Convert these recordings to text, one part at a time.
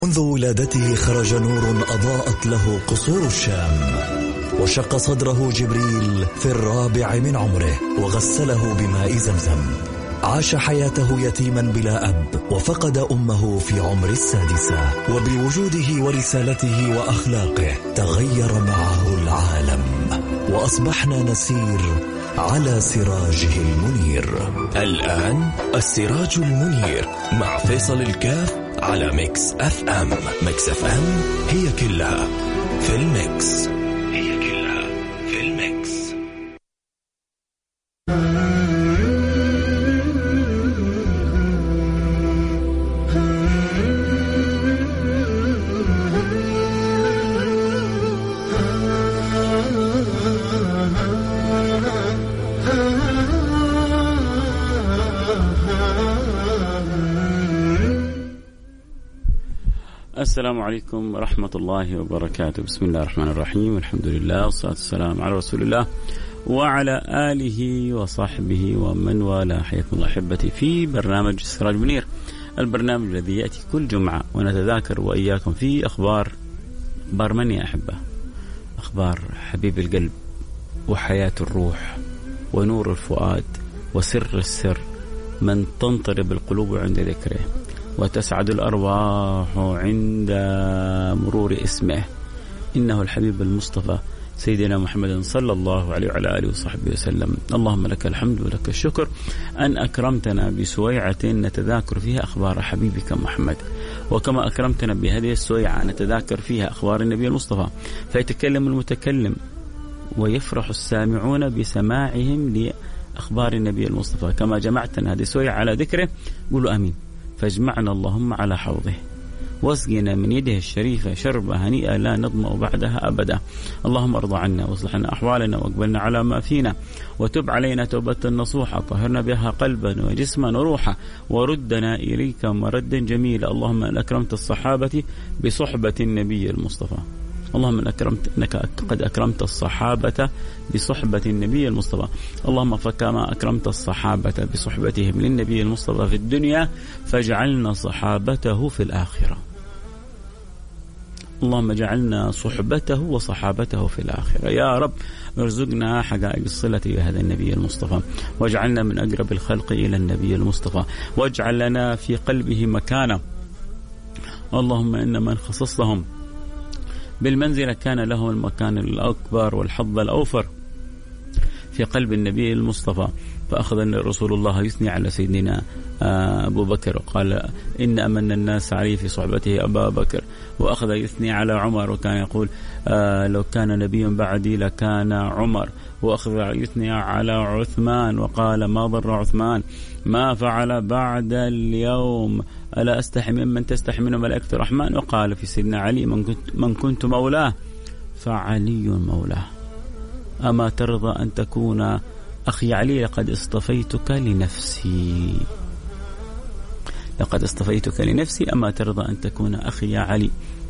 منذ ولادته خرج نور أضاءت له قصور الشام، وشق صدره جبريل في 4 من عمره وغسله بماء زمزم. عاش حياته يتيما بلا أب، وفقد أمه في عمر 6، وبوجوده ورسالته وأخلاقه تغير معه العالم، وأصبحنا نسير على سراجه المنير. الآن السراج المنير مع فيصل الكاف على ميكس اف ام. ميكس اف ام هي كلها في الميكس. السلام عليكم ورحمة الله وبركاته. بسم الله الرحمن الرحيم، الحمد لله والصلاة والسلام على رسول الله وعلى آله وصحبه ومن والاه. حياكم الله أحبتي في برنامج السراج منير، البرنامج الذي يأتي كل جمعة ونتذاكر وإياكم في أخبار من يا أحبة، أخبار حبيب القلب وحياة الروح ونور الفؤاد وسر السر، من تنطرب القلوب عند ذكره وتسعد الأرواح عند مرور اسمه. إنه الحبيب المصطفى سيدنا محمد صلى الله عليه وعلى آله وصحبه وسلم. اللهم لك الحمد ولك الشكر أن أكرمتنا بسويعة نتذاكر فيها أخبار حبيبك محمد، وكما أكرمتنا بهذه السويعة نتذاكر فيها أخبار النبي المصطفى، فيتكلم المتكلم ويفرح السامعون بسماعهم لأخبار النبي المصطفى. كما جمعتنا هذه السويعة على ذكره قولوا آمين. فاجمعنا اللهم على حوضه واسقنا من يده الشريفة شربة هنيئة لا نظمأ بعدها أبدا. اللهم ارضى عنا واصلح لنا أحوالنا واقبلنا على ما فينا، وتب علينا توبة نصوحة طهرنا بها قلبا وجسما وروحا، وردنا إليك مردا جميلا. اللهم أن أكرمت الصحابة بصحبة النبي المصطفى، اللهم أنك قد أكرمت الصحابة بصحبة النبي المصطفى، اللهم فكما أكرمت الصحابة بصحبتهم للنبي المصطفى في الدنيا فاجعلنا صحابته في الآخرة. اللهم اجعلنا صحبته وصحابته في الآخرة يا رب. ارزقنا حقائق الصلة بهذا النبي المصطفى، واجعلنا من أقرب الخلق إلى النبي المصطفى، واجعل لنا في قلبه مكانة. اللهم إن من خصصهم بالمنزلة كان لهم المكان الأكبر والحظ الأوفر في قلب النبي المصطفى. فأخذ رسول الله يثني على سيدنا أبو بكر وقال إن أمن الناس عليه في صحبته أبا بكر، وأخذ يثني على عمر وكان يقول لو كان نبي بعدي لكان عمر، وأخذ يثني على عثمان وقال ما ضر عثمان ما فعل بعد اليوم، ألا أستحي ممن تستحي منه ملائكة الرحمن. وقال في سيدنا علي من كنت مولاه فعلي مولاه. أما ترضى أن تكون أخي علي لقد اصطفيتك لنفسي، لقد اصطفيتك لنفسي أما ترضى أن تكون أخي علي.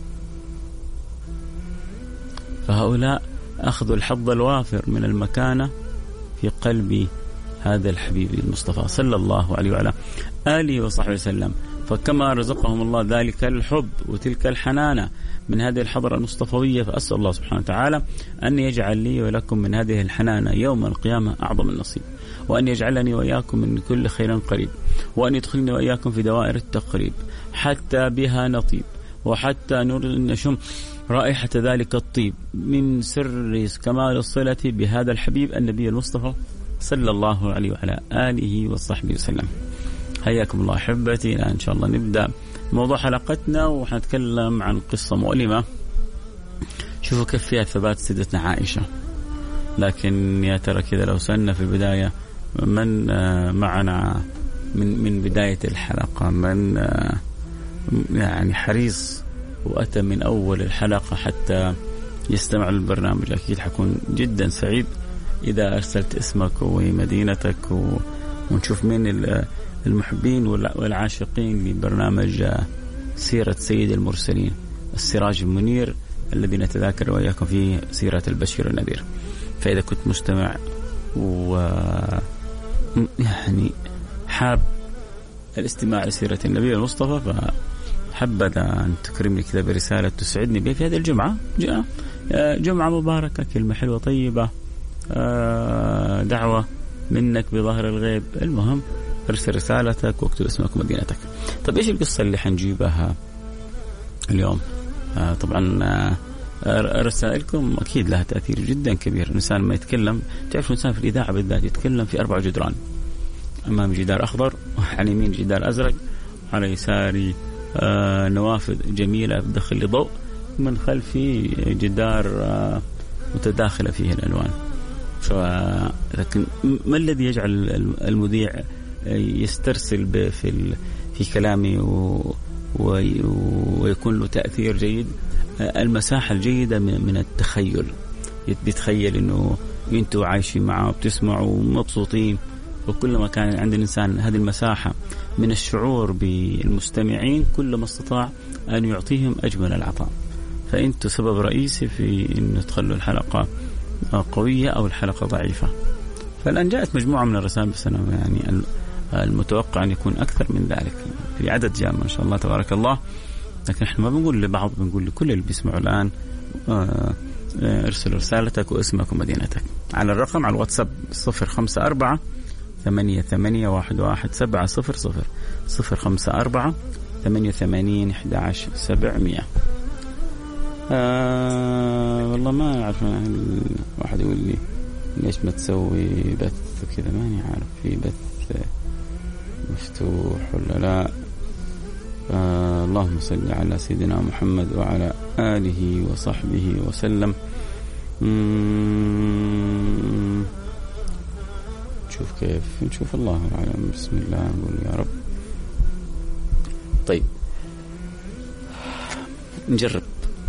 فهؤلاء أخذوا الحظ الوافر من المكانة في قلب هذا الحبيب المصطفى صلى الله عليه وعلى آله وصحبه وسلم. فكما رزقهم الله ذلك الحب وتلك الحنانة من هذه الحضرة المصطفوية، فأسأل الله سبحانه وتعالى أن يجعل لي ولكم من هذه الحنانة يوم القيامة أعظم النصيب، وأن يجعلني وإياكم من كل خير قريب، وأن يدخلني وإياكم في دوائر التقريب حتى بها نطيب، وحتى نشم رائحة ذلك الطيب من سر كمال الصلة بهذا الحبيب النبي المصطفى صلى الله عليه وعلى آله وصحبه وسلم. حياكم الله أحبتي. الآن إن شاء الله نبدأ موضوع حلقتنا، وحنتكلم عن قصة مؤلمة. شوفوا كيف فيها ثبات سيدتنا عائشة. لكن يا ترى كذا لو سألنا في البداية من معنا من بداية الحلقة، من يعني حريص وأتى من أول الحلقة حتى يستمع للبرنامج، أكيد حكون جدا سعيد إذا أرسلت اسمك ومدينتك ونشوف مين المحبين والعاشقين لبرنامج سيرة سيد المرسلين السراج المنير الذي نتذاكر وإياكم فيه سيرة البشير النذير. فإذا كنت مستمع ويعني حاب الاستماع لسيرة النبي المصطفى حبذا أن تكرمني كذا برسالة تسعدني بها في هذه الجمعة. جمعة مباركة، كلمة حلوة طيبة، دعوة منك بظهر الغيب. المهم ارسل رسالتك واكتب اسمك ومدينتك. طيب إيش القصة اللي حنجيبها اليوم؟ طبعا رسائلكم أكيد لها تأثير جدا كبير. الإنسان ما يتكلم، تعرف الإنسان في الإذاعة بالذات يتكلم في 4 جدران، أمام جدار أخضر، وعلى يمين جدار أزرق، على يساري نوافذ جميلة تدخل ضوء، من خلفي جدار متداخلة فيه الألوان. لكن ما الذي يجعل المذيع يسترسل في كلامي ويكون له تأثير جيد؟ المساحة الجيدة من التخيل. بيتخيل إنه أنتوا عايشين معه وبتسمعوا مبسوطين، وكلما كان عند الإنسان هذه المساحة من الشعور بالمستمعين كلما استطاع أن يعطيهم أجمل العطاء. فأنتوا سبب رئيسي في أن تخلوا الحلقة قوية أو الحلقة ضعيفة. فالآن جاءت مجموعة من الرسائل، بس أنا يعني المتوقع أن يكون أكثر من ذلك، في عدد جاء ما شاء الله تبارك الله. لكن احنا ما بنقول لبعض، بنقول لكل اللي بيسمعوا الآن ارسل رسالتك واسمك ومدينتك على الرقم، على الواتساب 054 88 11700 054 88 11700. والله ما أعرف، واحد يقول لي ليش ما تسوي بث كذا، ماني عارف في بث مفتوح ولا لا. اللهم صل على سيدنا محمد وعلى آله وصحبه وسلم. نشوف كيف، نشوف الله أعلم. بسم الله نقول يا رب. طيب نجرب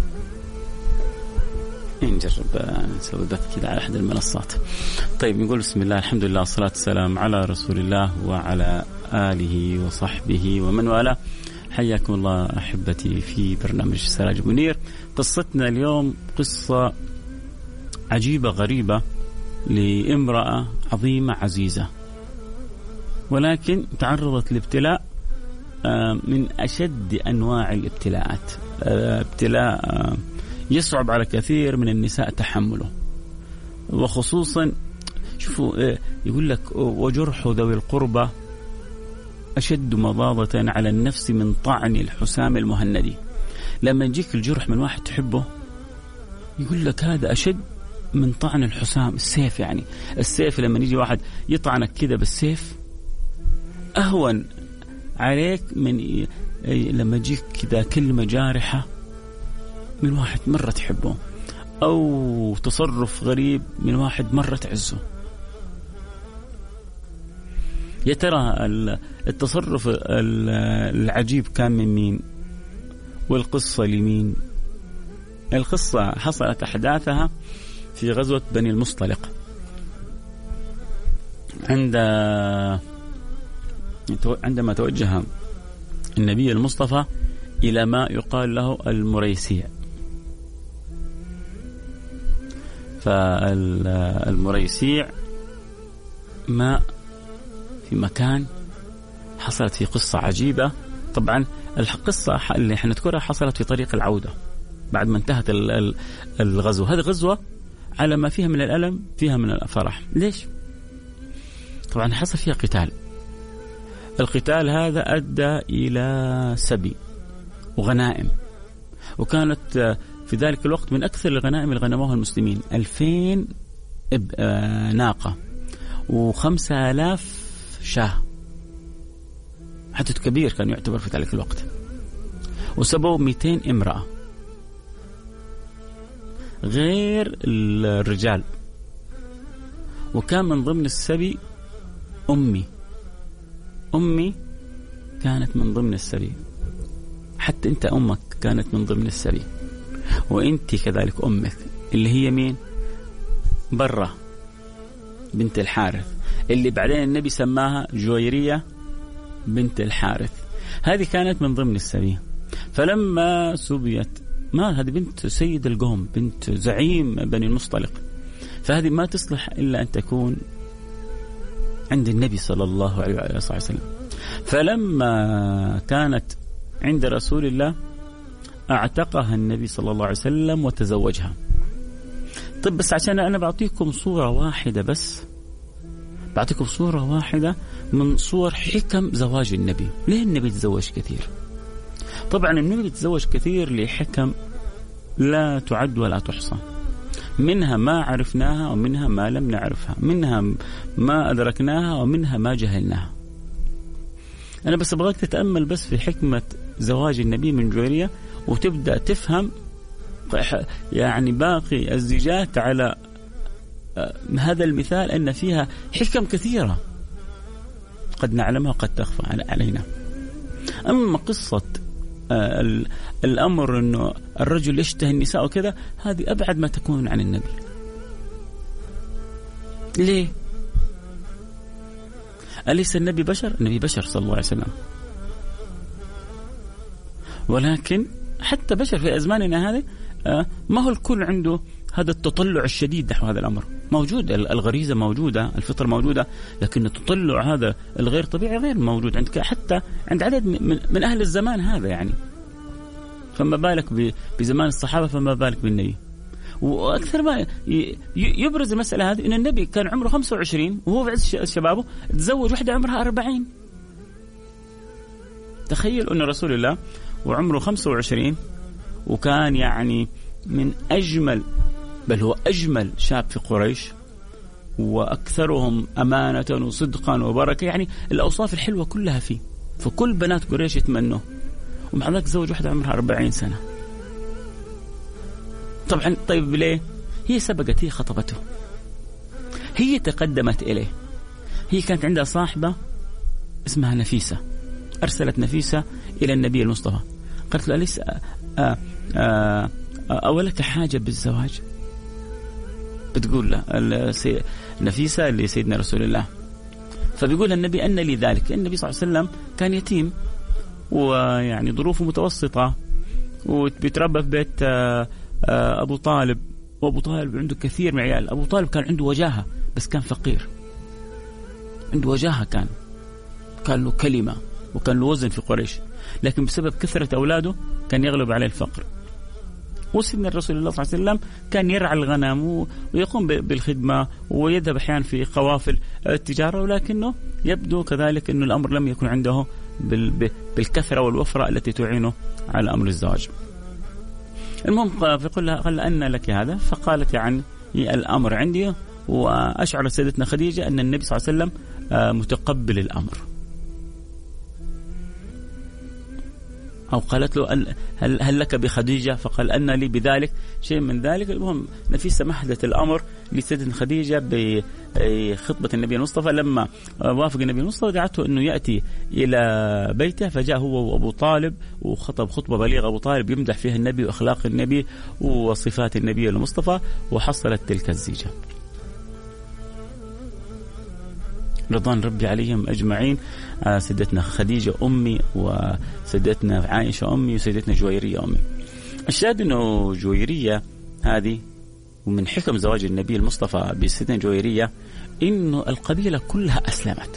نسوي بث كذا على أحد المنصات. طيب نقول بسم الله، الحمد لله، والصلاة والسلام على رسول الله وعلى آله وصحبه ومن والاه. حياكم الله أحبتي في برنامج سراج منير. قصتنا اليوم قصة عجيبة غريبة لامرأة عظيمة عزيزة، ولكن تعرضت لابتلاء من أشد أنواع الابتلاءات، ابتلاء يصعب على كثير من النساء تحمله. وخصوصا شوفوا يقول لك وجرح ذوي القربى أشد مضاضة على النفس من طعن الحسام المهندي. لما يجيك الجرح من واحد تحبه يقول لك هذا أشد من طعن الحسام، السيف. يعني السيف لما يجي واحد يطعنك كذا بالسيف أهون عليك من لما يجيك كذا كلمة جارحة من واحد مرة تحبه، أو تصرف غريب من واحد مرة تعزه. يا ترى التصرف العجيب كان من مين؟ والقصة لمين؟ القصة حصلت أحداثها في غزوة بني المصطلق، عندما توجه النبي المصطفى إلى ما يقال له المريسيع. فالمريسيع ماء في مكان حصلت فيه قصة عجيبة. طبعا القصة اللي حنذكرها حصلت في طريق العودة بعد ما انتهت الغزوة. هذه غزوة على ما فيها من الألم فيها من الفرح. ليش؟ طبعا حصل فيها قتال. القتال هذا أدى إلى سبي وغنائم، وكانت في ذلك الوقت من أكثر الغنائم اللي غنموها المسلمين 2000 ناقة و5000 شاه. عدد كبير كان يعتبر في ذلك الوقت. وسبوا 200 امرأة غير الرجال. وكان من ضمن السبي أمي كانت من ضمن السبي. حتى أنت أمك كانت من ضمن السبي، وأنت كذلك أمك اللي هي مين؟ برة بنت الحارث، اللي بعدين النبي سماها جويرية بنت الحارث. هذه كانت من ضمن السبي. فلما سبيت، ما هذه بنت سيد القوم، بنت زعيم بني المصطلق، فهذه ما تصلح إلا أن تكون عند النبي صلى الله عليه وسلم. فلما كانت عند رسول الله اعتقها النبي صلى الله عليه وسلم وتزوجها. طيب بس عشان أنا بعطيكم صورة واحدة، بس بعطيكم صورة واحدة من صور حكم زواج النبي. ليه النبي تزوج كثير؟ طبعا النبي تزوج كثير لحكم لا تعد ولا تحصى، منها ما عرفناها ومنها ما لم نعرفها، منها ما أدركناها ومنها ما جهلناها. أنا بس أبغاك تتأمل بس في حكمة زواج النبي من جويرية وتبدأ تفهم يعني باقي الزيجات على هذا المثال أن فيها حكم كثيرة قد نعلمها وقد تخفى علينا. أما قصة الأمر أنه الرجل يشتهي النساء وكذا، هذه أبعد ما تكون عن النبي. ليه؟ أليس النبي بشر؟ النبي بشر صلى الله عليه وسلم، ولكن حتى بشر في أزماننا هذه ما هو الكل عنده هذا التطلع الشديد نحو هذا الأمر. موجود الغريزة موجودة، الفطرة موجودة، لكن التطلع هذا الغير طبيعي غير موجود عندك حتى عند عدد من أهل الزمان هذا يعني. فما بالك بزمان الصحابة، فما بالك بالنبي. وأكثر ما يبرز المسألة هذه إن النبي كان عمره 25 وهو في عز شبابه تزوج واحدة عمرها 40. تخيل أن رسول الله وعمره 25 وكان يعني من أجمل، بل هو أجمل شاب في قريش وأكثرهم أمانة وصدقا وبركة، يعني الأوصاف الحلوة كلها فيه، فكل بنات قريش يتمنوه، ومع ذلك تزوج واحدة عمرها 40 سنة. طبعا طيب ليه؟ هي سبقت، هي خطبته، هي تقدمت إليه. هي كانت عندها صاحبة اسمها نفيسة، أرسلت نفيسة إلى النبي المصطفى قالت له أليس أولك حاجة بالزواج؟ بتقول له نفيسة لسيدنا رسول الله، فبيقول النبي أن لي ذلك. النبي صلى الله عليه وسلم كان يتيم ويعني ظروفه متوسطة وبيتربى في بيت أبو طالب، وأبو طالب عنده كثير من عيال. أبو طالب كان عنده وجاهة بس كان فقير، عنده وجاهة، كان له كلمة وكان له وزن في قريش، لكن بسبب كثرة أولاده كان يغلب عليه الفقر. وسيدنا الرسول الله صلى الله عليه وسلم كان يرعى الغنم ويقوم بالخدمة ويذهب أحيانا في قوافل التجارة، ولكنه يبدو كذلك أنه الأمر لم يكن عنده بالكثرة والوفرة التي تعينه على أمر الزواج. المهم فقال لها قال أن لك هذا؟ فقالت يعني الأمر عندي، وأشعرت سيدتنا خديجة أن النبي صلى الله عليه وسلم متقبل الأمر، أو قالت له هل لك بخديجة؟ فقال أن لي بذلك شيء من ذلك. المهم نفيسة محدث الأمر لسيدنا خديجة بخطبة النبي المصطفى. لما وافق النبي المصطفى دعته أنه يأتي إلى بيته، فجاء هو وأبو طالب وخطب خطبة بليغة. أبو طالب يمدح فيها النبي وأخلاق النبي وصفات النبي المصطفى، وحصلت تلك الزيجة رضوان ربي عليهم أجمعين. سيدتنا خديجة أمي، وسيدتنا عائشة أمي، وسيدتنا جويرية أمي. الشاهد أنه جويرية هذه، ومن حكم زواج النبي المصطفى بسيدتنا جويرية إنه القبيلة كلها أسلمت،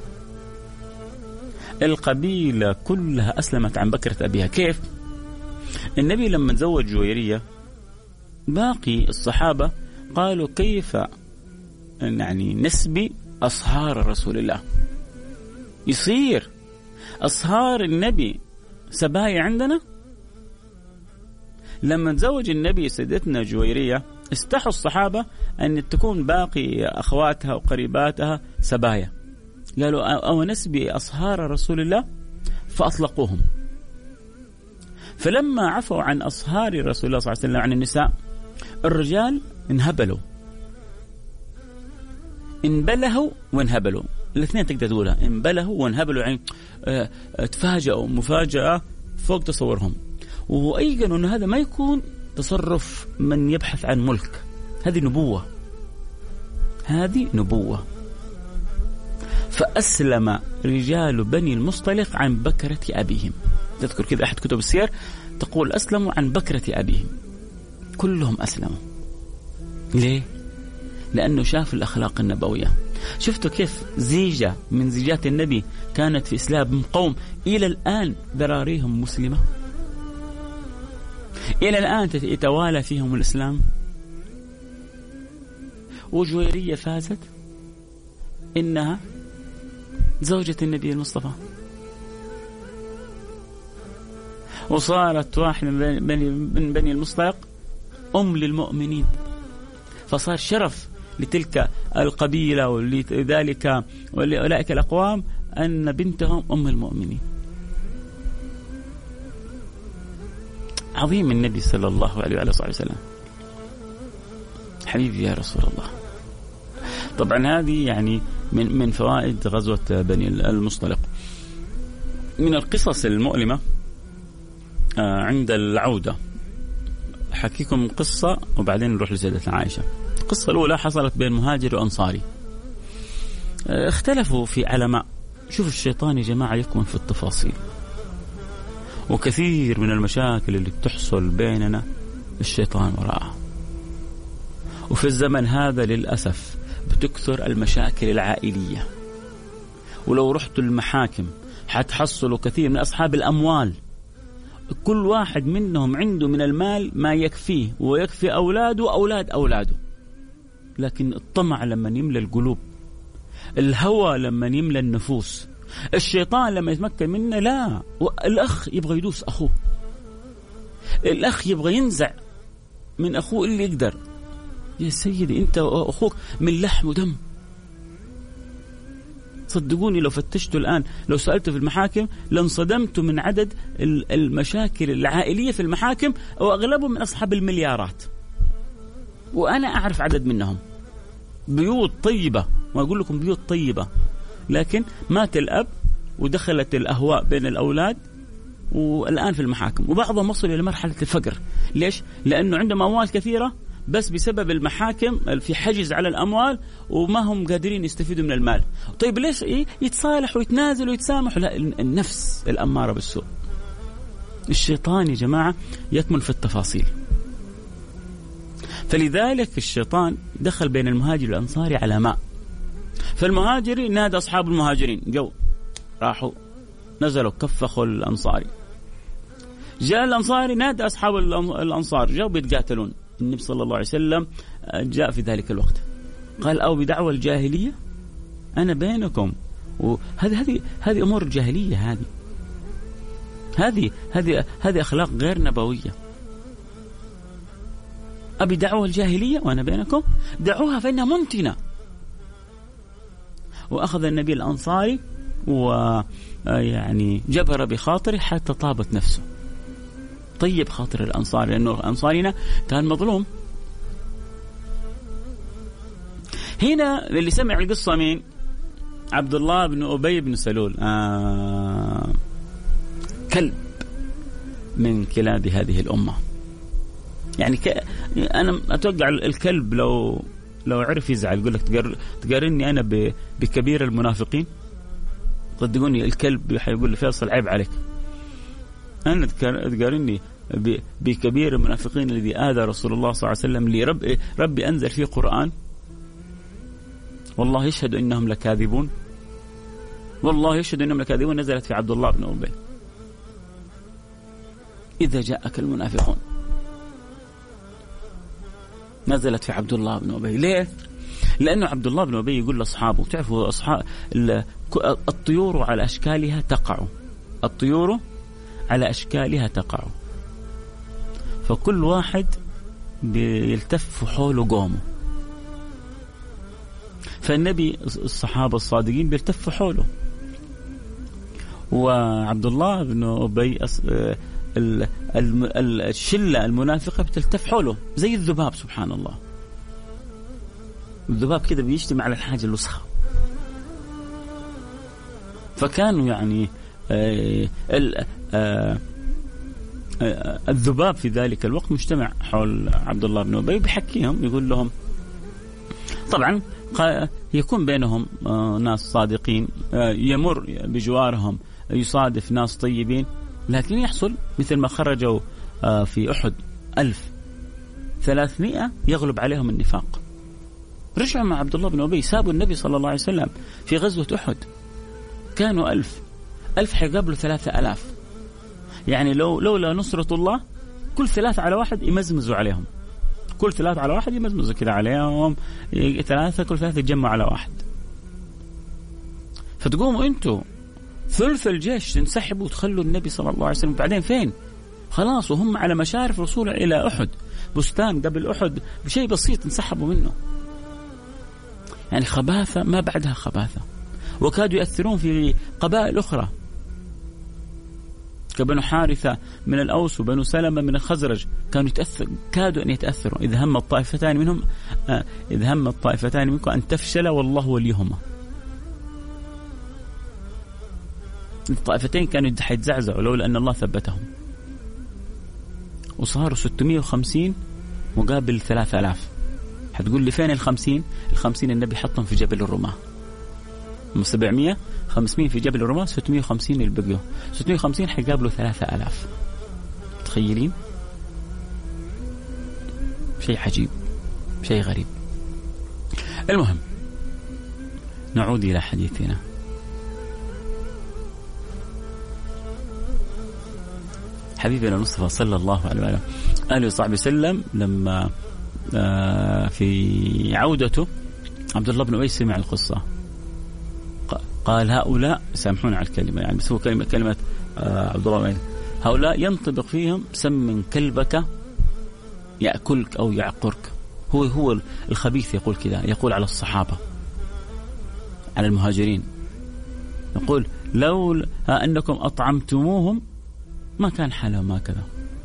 القبيلة كلها أسلمت عن بكرة أبيها. كيف؟ النبي لما تزوج جويرية باقي الصحابة قالوا كيف يعني نسبي أصهار رسول الله، يصير أصهار النبي سبايا عندنا؟ لما تزوج النبي سيدتنا جويرية استحوا الصحابة أن تكون باقي أخواتها وقريباتها سبايا، قالوا أو نسبي أصهار رسول الله، فأطلقوهم. فلما عفوا عن أصهار رسول الله صلى الله عليه وسلم عن النساء، الرجال انهبلوا، انبلهوا وانهبلوا، الاثنين تقدر تقولها، انبلهوا وانهبلوا، يعني تفاجئوا مفاجأة فوق تصورهم، وأيقنوا أن هذا ما يكون تصرف من يبحث عن ملك، هذه نبوة، هذه نبوة. فأسلم رجال بني المصطلق عن بكرة أبيهم. تذكر كذا أحد كتب السير تقول أسلموا عن بكرة أبيهم، كلهم أسلموا. ليه؟ لأنه شاف الأخلاق النبوية. شفتوا كيف زيجة من زيجات النبي كانت في إسلام قوم إلى الآن ذراريهم مسلمة، إلى الآن يتوالى فيهم الإسلام. وجويرية فازت إنها زوجة النبي المصطفى، وصارت واحدة من بني المصطلق أم للمؤمنين، فصار شرف لتلك القبيلة ولذلك ولأولئك الأقوام أن بنتهم أم المؤمنين. عظيم النبي صلى الله عليه وعلى صحبه وسلم. حبيبي يا رسول الله. طبعا هذه يعني من فوائد غزوة بني المصطلق. من القصص المؤلمة عند العودة حكيكم قصة وبعدين نروح لسيدتنا عائشة. القصة الأولى حصلت بين مهاجر وأنصاري، اختلفوا في علماء. شوف الشيطان يا جماعة يكمن في التفاصيل، وكثير من المشاكل اللي بتحصل بيننا الشيطان وراءها. وفي الزمن هذا للأسف بتكثر المشاكل العائلية، ولو رحتوا المحاكم حتحصلوا كثير من أصحاب الأموال كل واحد منهم عنده من المال ما يكفيه ويكفي أولاده وأولاد أولاده، لكن الطمع لما يملى القلوب، الهوى لما يملى النفوس، الشيطان لما يتمكن منه، لا، الأخ يبغى يدوس أخوه، الأخ يبغى ينزع من أخوه اللي يقدر. يا سيدي أنت وأخوك من لحم ودم. صدقوني لو فتشتوا الآن، لو سألتوا في المحاكم لانصدمتوا من عدد المشاكل العائلية في المحاكم، وأغلبهم من أصحاب المليارات، وأنا أعرف عدد منهم. بيوت طيبة، وأقول لكم بيوت طيبة، لكن مات الأب ودخلت الأهواء بين الأولاد والآن في المحاكم، وبعضهم وصل إلى مرحلة الفقر. ليش؟ لأنه عندهم أموال كثيرة بس بسبب المحاكم في حجز على الأموال وما هم قادرين يستفيدوا من المال. طيب ليش يتصالحوا ويتنازلوا ويتسامحوا؟ لا، النفس الأمارة بالسوء. الشيطان يا جماعة يكمن في التفاصيل. فلذلك الشيطان دخل بين المهاجر والأنصاري على ماء. فالمهاجري نادى أصحاب المهاجرين، جو راحوا نزلوا كفخوا الأنصاري. جاء الأنصاري نادى أصحاب الأنصار، جاءوا بيتقاتلون. النبي صلى الله عليه وسلم جاء في ذلك الوقت قال: أو بدعوى الجاهلية أنا بينكم. وهذه أمور الجاهلية، هذه أخلاق غير نبوية. أبي دعوى الجاهلية وأنا بينكم؟ دعوها فإنها منتنة. وأخذ النبي الأنصاري ويعني جبر بخاطره حتى طابت نفسه، طيب خاطر الأنصار، لأنه أنصارنا كان مظلوم. هنا اللي سمع القصة مين؟ عبد الله بن أبي بن سلول، كلب من كلاب هذه الأمة. يعني أنا أتوقع الكلب لو عرف يزعل يقول لك تقارني أنا بكبير المنافقين. صدقوني الكلب حيقول لي فيصل عيب عليك، أنا تقارني بكبير المنافقين الذي آذى رسول الله صلى الله عليه وسلم اللي ربي أنزل فيه قرآن والله يشهد إنهم لكاذبون، والله يشهد إنهم لكاذبون، نزلت في عبد الله بن أبي. إذا جاءك المنافقون نزلت في عبد الله بن أبي. ليه؟ لأنه عبد الله بن أبي يقول لأصحابه، تعرفوا أصحاب الطيور على أشكالها تقع، الطيور على أشكالها تقع، فكل واحد بيلتف حوله قومه. فالنبي الصحابة الصادقين بيلتفوا حوله، وعبد الله بن أبي الشلة المنافقة بتلتف حوله زي الذباب. سبحان الله، الذباب كده بيجتمع على الحاجة الوسخة. فكانوا يعني الذباب في ذلك الوقت مجتمع حول عبد الله بن أبي بيحكيهم، يقول لهم طبعا يكون بينهم ناس صادقين، يمر بجوارهم يصادف ناس طيبين، لكن يحصل مثل ما خرجوا في أحد 1300 يغلب عليهم النفاق. رجعوا مع عبد الله بن أبي، سابوا النبي صلى الله عليه وسلم في غزوة أحد، كانوا 1000 حيقابلوا 3000. يعني لولا نصرة الله كل 3 على 1 يمزمزوا عليهم، كل 3 على 1 يمزمزوا كذا عليهم، 3 كل 3 يتجمعوا على 1. فتقوموا أنتوا ثلث الجيش تنسحبوا وتخلوا النبي صلى الله عليه وسلم، بعدين فين؟ خلاص وهم على مشارف الوصول إلى أحد، بستان قبل أحد بشيء بسيط انسحبوا منه. يعني خباثة ما بعدها خباثة. وكادوا يأثرون في قبائل أخرى كبنو حارثة من الأوس وبنو سلمة من الخزرج، كادوا أن يتأثروا. إذا هم الطائفتان منكم أن تفشل والله وليهما. الطائفتين كانوا حيتزعزعوا لولا أن الله ثبتهم، وصاروا 650 مقابل 3000. حتقول لي فين ال50؟ ال50 النبي حطهم في جبل الرماة، من 700 500 في جبل الرماة، 650 اللي بقوا، 650 حيقابلوا 3000. تخيلين؟ شيء عجيب، شيء غريب. المهم نعود إلى حديثنا. حبيبنا المصطفى صلى الله عليه وآله وصحبه وسلم لما في عودته عبد الله بن أبي سمع القصة، قال هؤلاء، سامحونا على الكلمة يعني بس هو كلمة عبد الله بن أبي، هؤلاء ينطبق فيهم سم كلبك يأكلك أو يعقرك. هو الخبيث يقول كذا، يقول على الصحابة، على المهاجرين، يقول لو أنكم أطعمتموهم ما كان حالهم هكذا.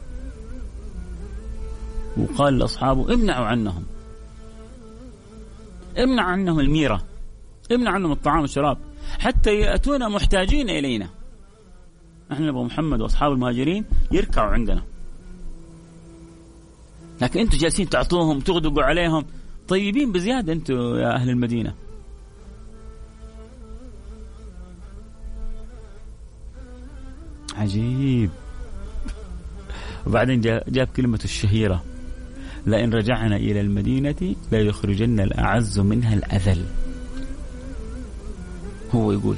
وقال لأصحابه امنعوا عنهم، امنع عنهم الميرة، امنع عنهم الطعام والشراب حتى يأتون محتاجين إلينا. نحن نبغى محمد وأصحاب المهاجرين يركعوا عندنا، لكن أنتوا جالسين تعطوهم تغدقوا عليهم، طيبين بزيادة أنتوا يا أهل المدينة. عجيب. وبعدين جاب كلمة الشهيرة، لئن رجعنا إلى المدينة لا يخرجن الأعز منها الأذل. هو يقول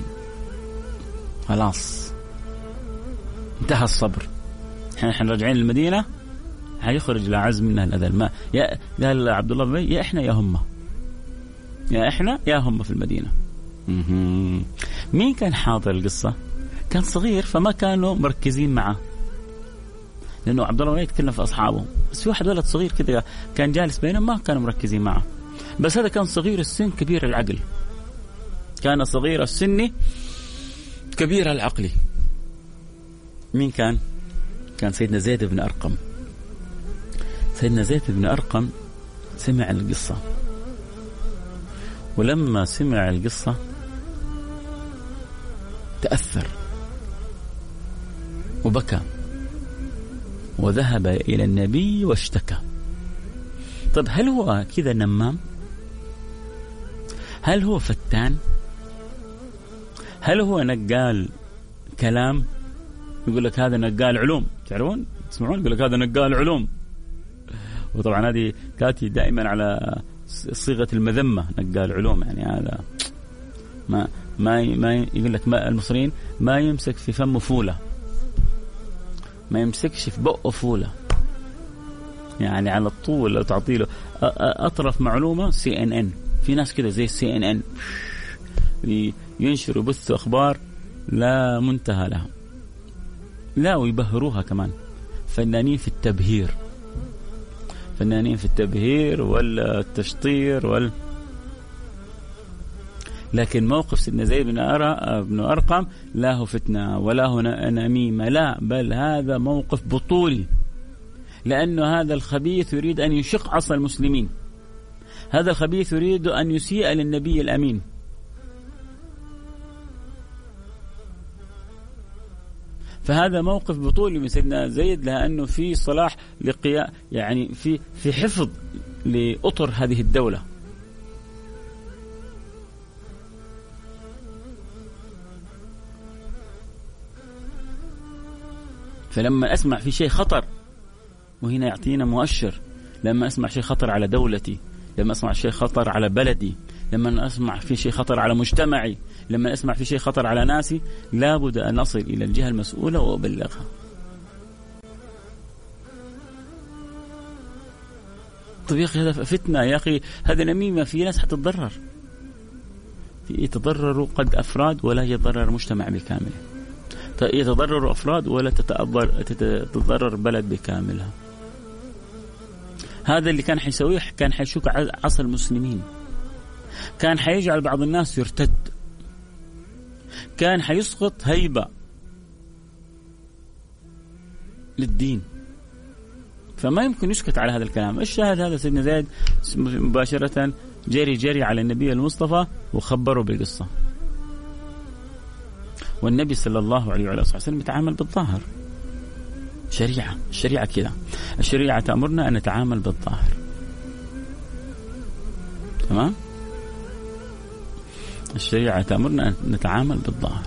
خلاص انتهى الصبر، احنا راجعين المدينة هيخرج الأعز منها الأذل. ما قال عبد الله بن أبي يا احنا يا هم، يا احنا يا هم في المدينة. مين كان حاضر القصة؟ كان صغير فما كانوا مركزين معه، لأنه عبد الله يتكلم في أصحابه، بس في واحد ولد صغير كذا كان جالس بينهم ما كانوا مركزين معه. بس هذا كان صغير السن كبير العقل، كان صغير السن كبير العقل. مين كان؟ كان سيدنا زيد بن أرقم. سيدنا زيد بن أرقم سمع القصة، ولما سمع القصة تأثر وبكى وذهب إلى النبي واشتكى. طب هل هو كذا نمام؟ هل هو فتان؟ هل هو نقال كلام؟ يقول لك هذا نقال علوم، تعرفون تسمعون يقول لك هذا نقال علوم، وطبعا هذه كاتي دائما على صيغة المذمة، نقال علوم يعني هذا ما يقول لك ما المصريين ما يمسك في فمه فولة، ما يمسكش في بقه فولة، يعني على الطول لو تعطيله أطرف معلومة CNN، في ناس كده زي CNN ينشروا بث أخبار لا منتهى لها، لا ويبهروها كمان، فنانين في التبهير، فنانين في التبهير والتشطير لكن موقف سيدنا زيد بن أرقم لا هو فتنة ولا هو نميمة، لا بل هذا موقف بطولي، لأنه هذا الخبيث يريد أن يشق عصا المسلمين، هذا الخبيث يريد أن يسيء للنبي الأمين. فهذا موقف بطولي من سيدنا زيد، لأنه في صلاح يعني في حفظ لأطر هذه الدولة. فلما أسمع في شيء خطر، وهنا يعطينا مؤشر، لما أسمع شيء خطر على دولتي لما أسمع شيء خطر على بلدي، لما أسمع في شيء خطر على مجتمعي، لما أسمع في شيء خطر على ناسي، لابد أن أصل إلى الجهة المسؤولة وأبلغها. طيب يا أخي هذا فتنة، يا أخي هذا نميمة، في ناس حتتضرر، يتضرر قد أفراد ولا يتضرر مجتمع بكامله، يتضرر أفراد ولا تتضرر بلد بكاملها. هذا اللي كان حيسويه كان حيشوك عصا المسلمين، كان حيجعل بعض الناس يرتد، كان حيسقط هيبة للدين. فما يمكن يسكت على هذا الكلام. الشاهد هذا سيدنا زيد مباشرة جري على النبي المصطفى وخبره بالقصة. والنبي صلى الله عليه وعلى آله وسلم يتعامل بالظاهر. الشريعة كذا، الشريعة تأمرنا أن نتعامل بالظاهر. تمام؟ الشريعة تأمرنا أن نتعامل بالظاهر.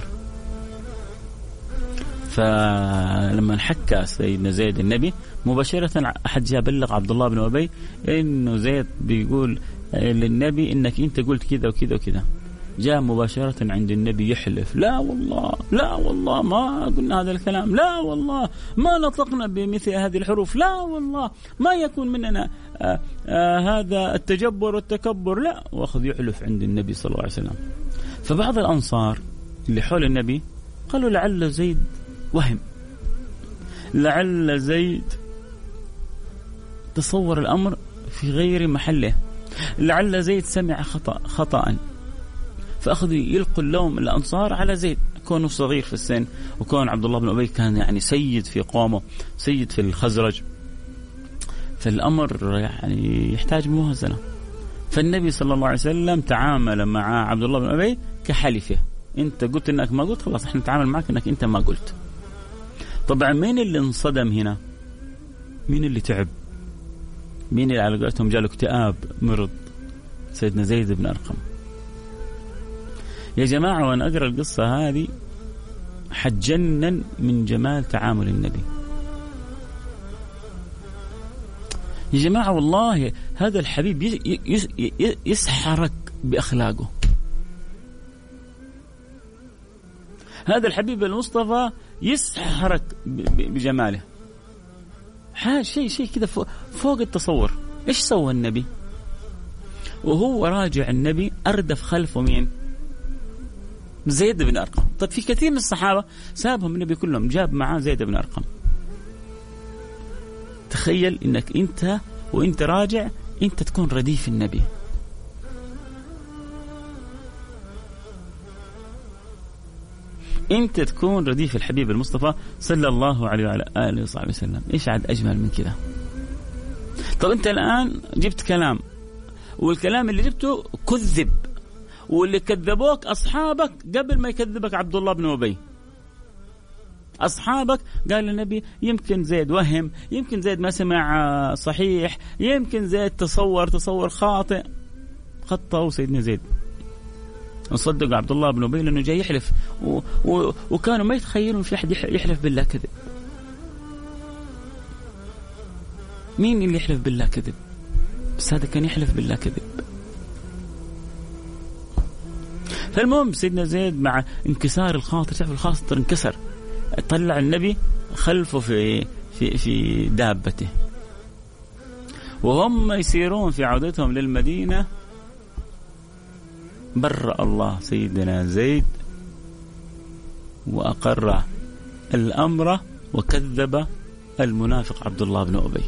فلما حكى سيدنا زيد النبي مباشرة، أحد جاء بلغ عبد الله بن أبي إنه زيد بيقول للنبي إنك أنت قلت كذا وكذا وكذا. جاء مباشرة عند النبي يحلف: لا والله ما قلنا هذا الكلام، لا والله ما نطقنا بمثل هذه الحروف، لا والله ما يكون مننا هذا التجبر والتكبر، لا. وأخذ يحلف عند النبي صلى الله عليه وسلم. فبعض الأنصار اللي حول النبي قالوا: لعل زيد وهم، لعل زيد تصور الأمر في غير محله، لعل زيد سمع خطأ. فأخذوا يلقوا اللوم الأنصار على زيد، كونه صغير في السن، وكون عبد الله بن أبي كان يعني سيد في قومه، سيد في الخزرج، فالأمر يعني يحتاج موازنة. فالنبي صلى الله عليه وسلم تعامل مع عبد الله بن أبي كحلفه: أنت قلت إنك ما قلت، خلاص إحنا نتعامل معك إنك أنت ما قلت. طبعا مين اللي انصدم هنا؟ مين اللي تعب؟ مين اللي على قولتهم جاله اكتئاب مرض؟ سيدنا زيد بن أرقم. يا جماعة وأنا أقرأ القصة هذه حتجنن من جمال تعامل النبي. يا جماعة والله هذا الحبيب يسحرك بأخلاقه. هذا الحبيب المصطفى يسحرك بجماله. شيء كذا فوق التصور. إيش سوى النبي وهو راجع؟ النبي أردف خلفه مين؟ زيد بن أرقم. طب في كثير من الصحابة سابهم النبي كلهم، جاب معاه زيد بن أرقم. تخيل إنك أنت وإنت راجع أنت تكون رديف النبي. أنت تكون رديف الحبيب المصطفى صلى الله عليه وعلى آله وصحبه وسلم. إيش عاد أجمل من كذا؟ طب أنت الآن جبت كلام، والكلام اللي جبته كذب، واللي كذبوك أصحابك قبل ما يكذبك عبد الله بن أبي. أصحابك قال النبي يمكن زيد وهم، يمكن زيد ما سمع صحيح، يمكن زيد تصور خاطئ. خطأوا سيدنا زيد وصدق عبد الله بن أبي لأنه جاي يحلف، وكانوا ما يتخيلون في أحد يحلف بالله كذب. مين اللي يحلف بالله كذب؟ بس هذا كان يحلف بالله كذب. فالمهم سيدنا زيد مع انكسار الخاطر، تعرف الخاطر انكسر، طلع النبي خلفه في دابته، وهم يسيرون في عودتهم للمدينة برأ الله سيدنا زيد وأقر الأمر وكذب المنافق عبد الله بن أبي.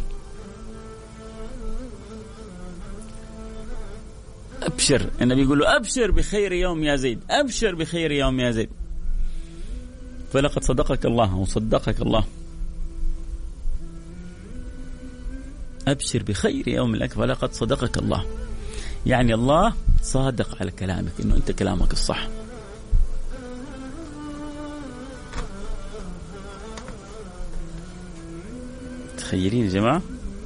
أبشر، النبي يقول له: أبشر بخير يوم يا زيد، أبشر بخير يوم يا زيد، فلقد صدقك الله وصدقك الله. أبشر بخير يوم لك فلقد صدقك الله، يعني الله صادق على كلامك، إنه أنت كلامك الصح. تخيلين يا جماعة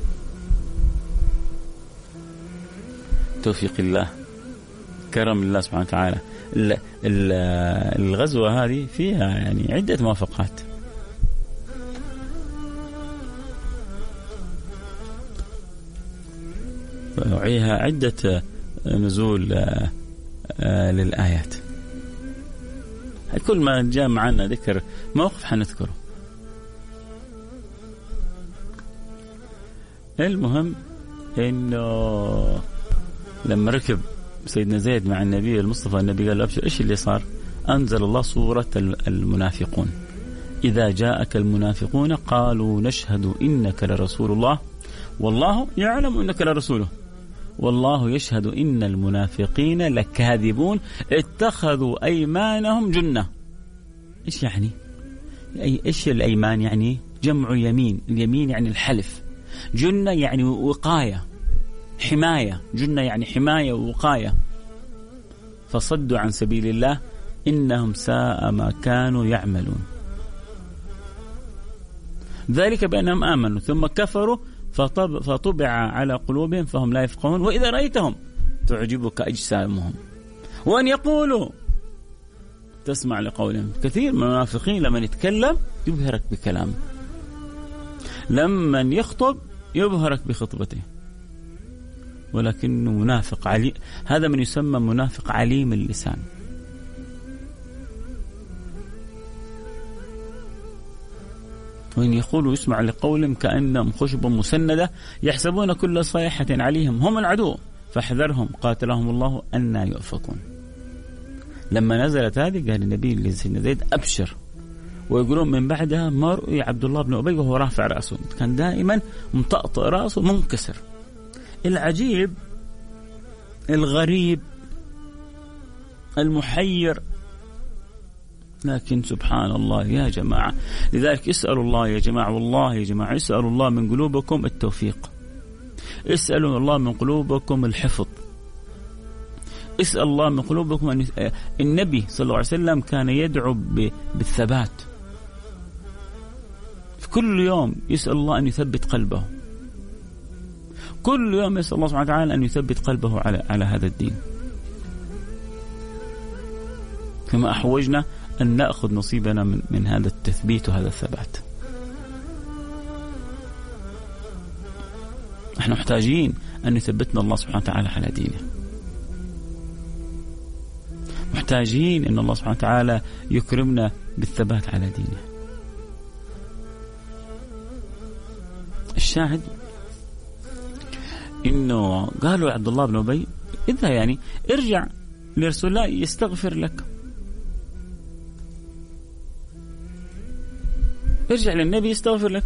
توفيق الله، كرم الله سبحانه وتعالى. الغزوة هذه فيها يعني عدة موافقات. ويعيها عدة نزول للآيات. كل ما جاء معنا ذكر موقف حنذكره. المهم إنه لما ركب سيدنا زيد مع النبي المصطفى، النبي قال له أبشر. إيش اللي صار؟ أنزل الله سورة المنافقون. إذا جاءك المنافقون قالوا نشهد إنك لرسول الله والله يعلم إنك لرسوله والله يشهد إن المنافقين لكاذبون اتخذوا أيمانهم جنة. إيش يعني؟ إيش الأيمان؟ يعني جمع يمين. اليمين يعني الحلف. جنة يعني وقاية، حماية. جنة يعني حماية ووقاية. فصدوا عن سبيل الله إنهم ساء ما كانوا يعملون. ذلك بأنهم آمنوا ثم كفروا فطبع على قلوبهم فهم لا يفقهون وإذا رأيتهم تعجبك أجسامهم وأن يقولوا تسمع لقولهم. كثير من المنافقين لما يتكلم يبهرك بكلامه، لما يخطب يبهرك بخطبته، ولكنه منافق عليم. هذا من يسمى منافق عليم اللسان. وإن يقولوا يسمع لقولهم كأنهم خشب مسندة يحسبون كل صيحة عليهم هم العدو فاحذرهم قاتلهم الله أنى يؤفكون. لما نزلت هذه قال النبي لسيدنا زيد أبشر. ويقولون من بعدها ما رؤي عبد الله بن أبي وهو رافع رأسه، كان دائما مطأطئ رأسه منكسر. العجيب الغريب المحير، لكن سبحان الله يا جماعة. لذلك اسألوا الله يا جماعة، والله يا جماعة اسألوا الله من قلوبكم التوفيق، اسألوا الله من قلوبكم الحفظ، اسأل الله من قلوبكم أن النبي صلى الله عليه وسلم كان يدعو بالثبات في كل يوم، يسأل الله أن يثبت قلبه كل يوم، يسأل الله سبحانه وتعالى أن يثبت قلبه على هذا الدين. كما أحوجنا أن نأخذ نصيبنا من هذا التثبيت وهذا الثبات. نحن محتاجين أن يثبتنا الله سبحانه وتعالى على دينه، محتاجين أن الله سبحانه وتعالى يكرمنا بالثبات على دينه. الشاهد إنه قالوا عبد الله بن أبي إذا يعني ارجع لرسول الله يستغفر لك، ارجع للنبي يستغفر لك.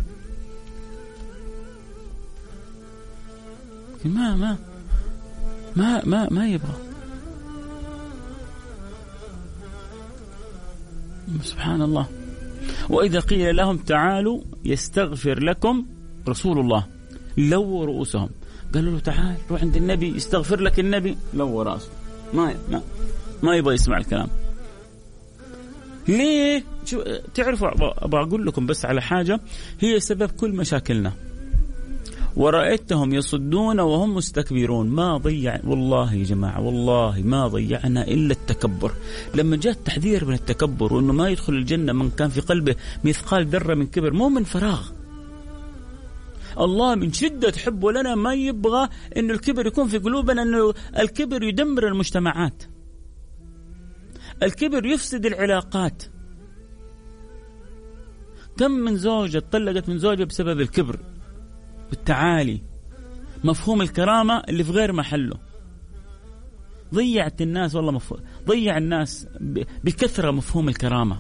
ما يبغى. سبحان الله. وإذا قيل لهم تعالوا يستغفر لكم رسول الله لو رؤوسهم، قالوا له تعال روح عند النبي يستغفر لك. النبي لو رأسه ما يبغى يسمع الكلام. ليه؟ تعرفوا أبغى أقول لكم بس على حاجة هي سبب كل مشاكلنا. ورأيتهم يصدون وهم مستكبرون. ما ضيع والله يا جماعة، والله ما ضيعنا إلا التكبر. لما جاء التحذير من التكبر وأنه ما يدخل الجنة من كان في قلبه مثقال ذرة من كبر، مو من فراغ. الله من شدة حبه لنا ما يبغى أن الكبر يكون في قلوبنا، أنه الكبر يدمر المجتمعات، الكبر يفسد العلاقات. كم من زوجة طلقت من زوجها بسبب الكبر والتعالي، مفهوم الكرامة اللي في غير محله. ضيعت الناس والله ضيع الناس بكثرة مفهوم الكرامة.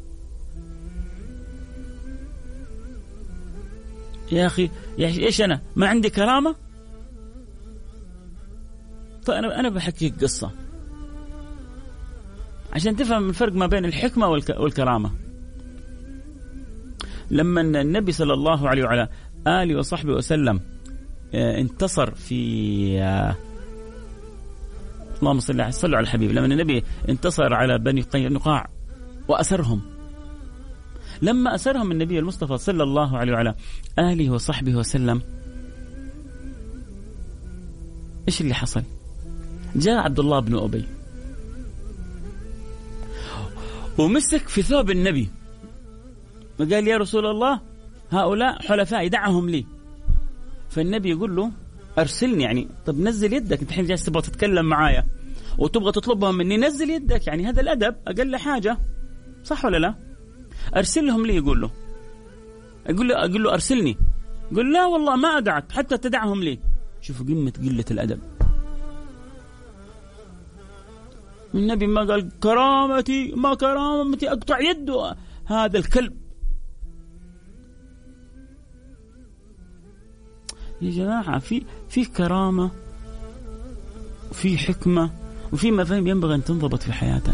يا أخي إيش أنا ما عندي كرامة؟ طيب أنا بحكيك قصة عشان تفهم الفرق ما بين الحكمة والكرامة. لما النبي صلى الله عليه وعلى آله وصحبه وسلم انتصر في اللهم صلوا على الحبيب، لما النبي انتصر على بني قينقاع وأسرهم، لما أسرهم النبي المصطفى صلى الله عليه وعلى آله وصحبه وسلم، إيش اللي حصل؟ جاء عبد الله بن أبي ومسك في ثوب النبي وقال يا رسول الله هؤلاء حلفائي دعهم لي. فالنبي يقول له أرسلني يعني. طب نزل يدك، أنت الحين جالس تبغى تتكلم معايا وتبغى تطلبها مني، نزل يدك، يعني هذا الأدب أقل حاجة، صح ولا لا؟ أرسلهم لي، يقول له أرسلني، يقول لا والله ما أدعك حتى تدعهم لي. شوفوا قمة قلة الأدب. النبي ما قال كرامتي، ما كرامتي أقطع يده هذا الكلب. يا جماعة في كرامة وفي حكمة وفي مفاهيم ينبغي أن تنضبط في حياتنا.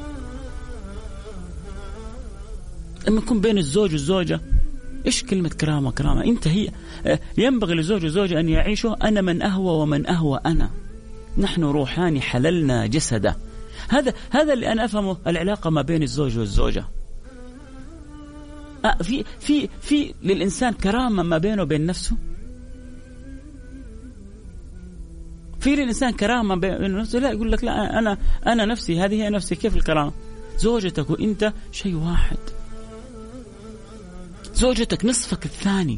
لما يكون بين الزوج والزوجة، إيش كلمة كرامة؟ أنت هي ينبغي للزوج والزوجة أن يعيشوا أنا من أهوى ومن أهوى أنا، نحن روحاني حللنا جسده. هذا اللي أنا أفهمه العلاقة ما بين الزوج والزوجة. في للإنسان كرامة ما بينه وبين نفسه، في للإنسان كرامة بين نفسه. لا، يقول لك لا أنا نفسي، هذه هي نفسي. كيف الكرامة؟ زوجتك وإنت شيء واحد، زوجتك نصفك الثاني.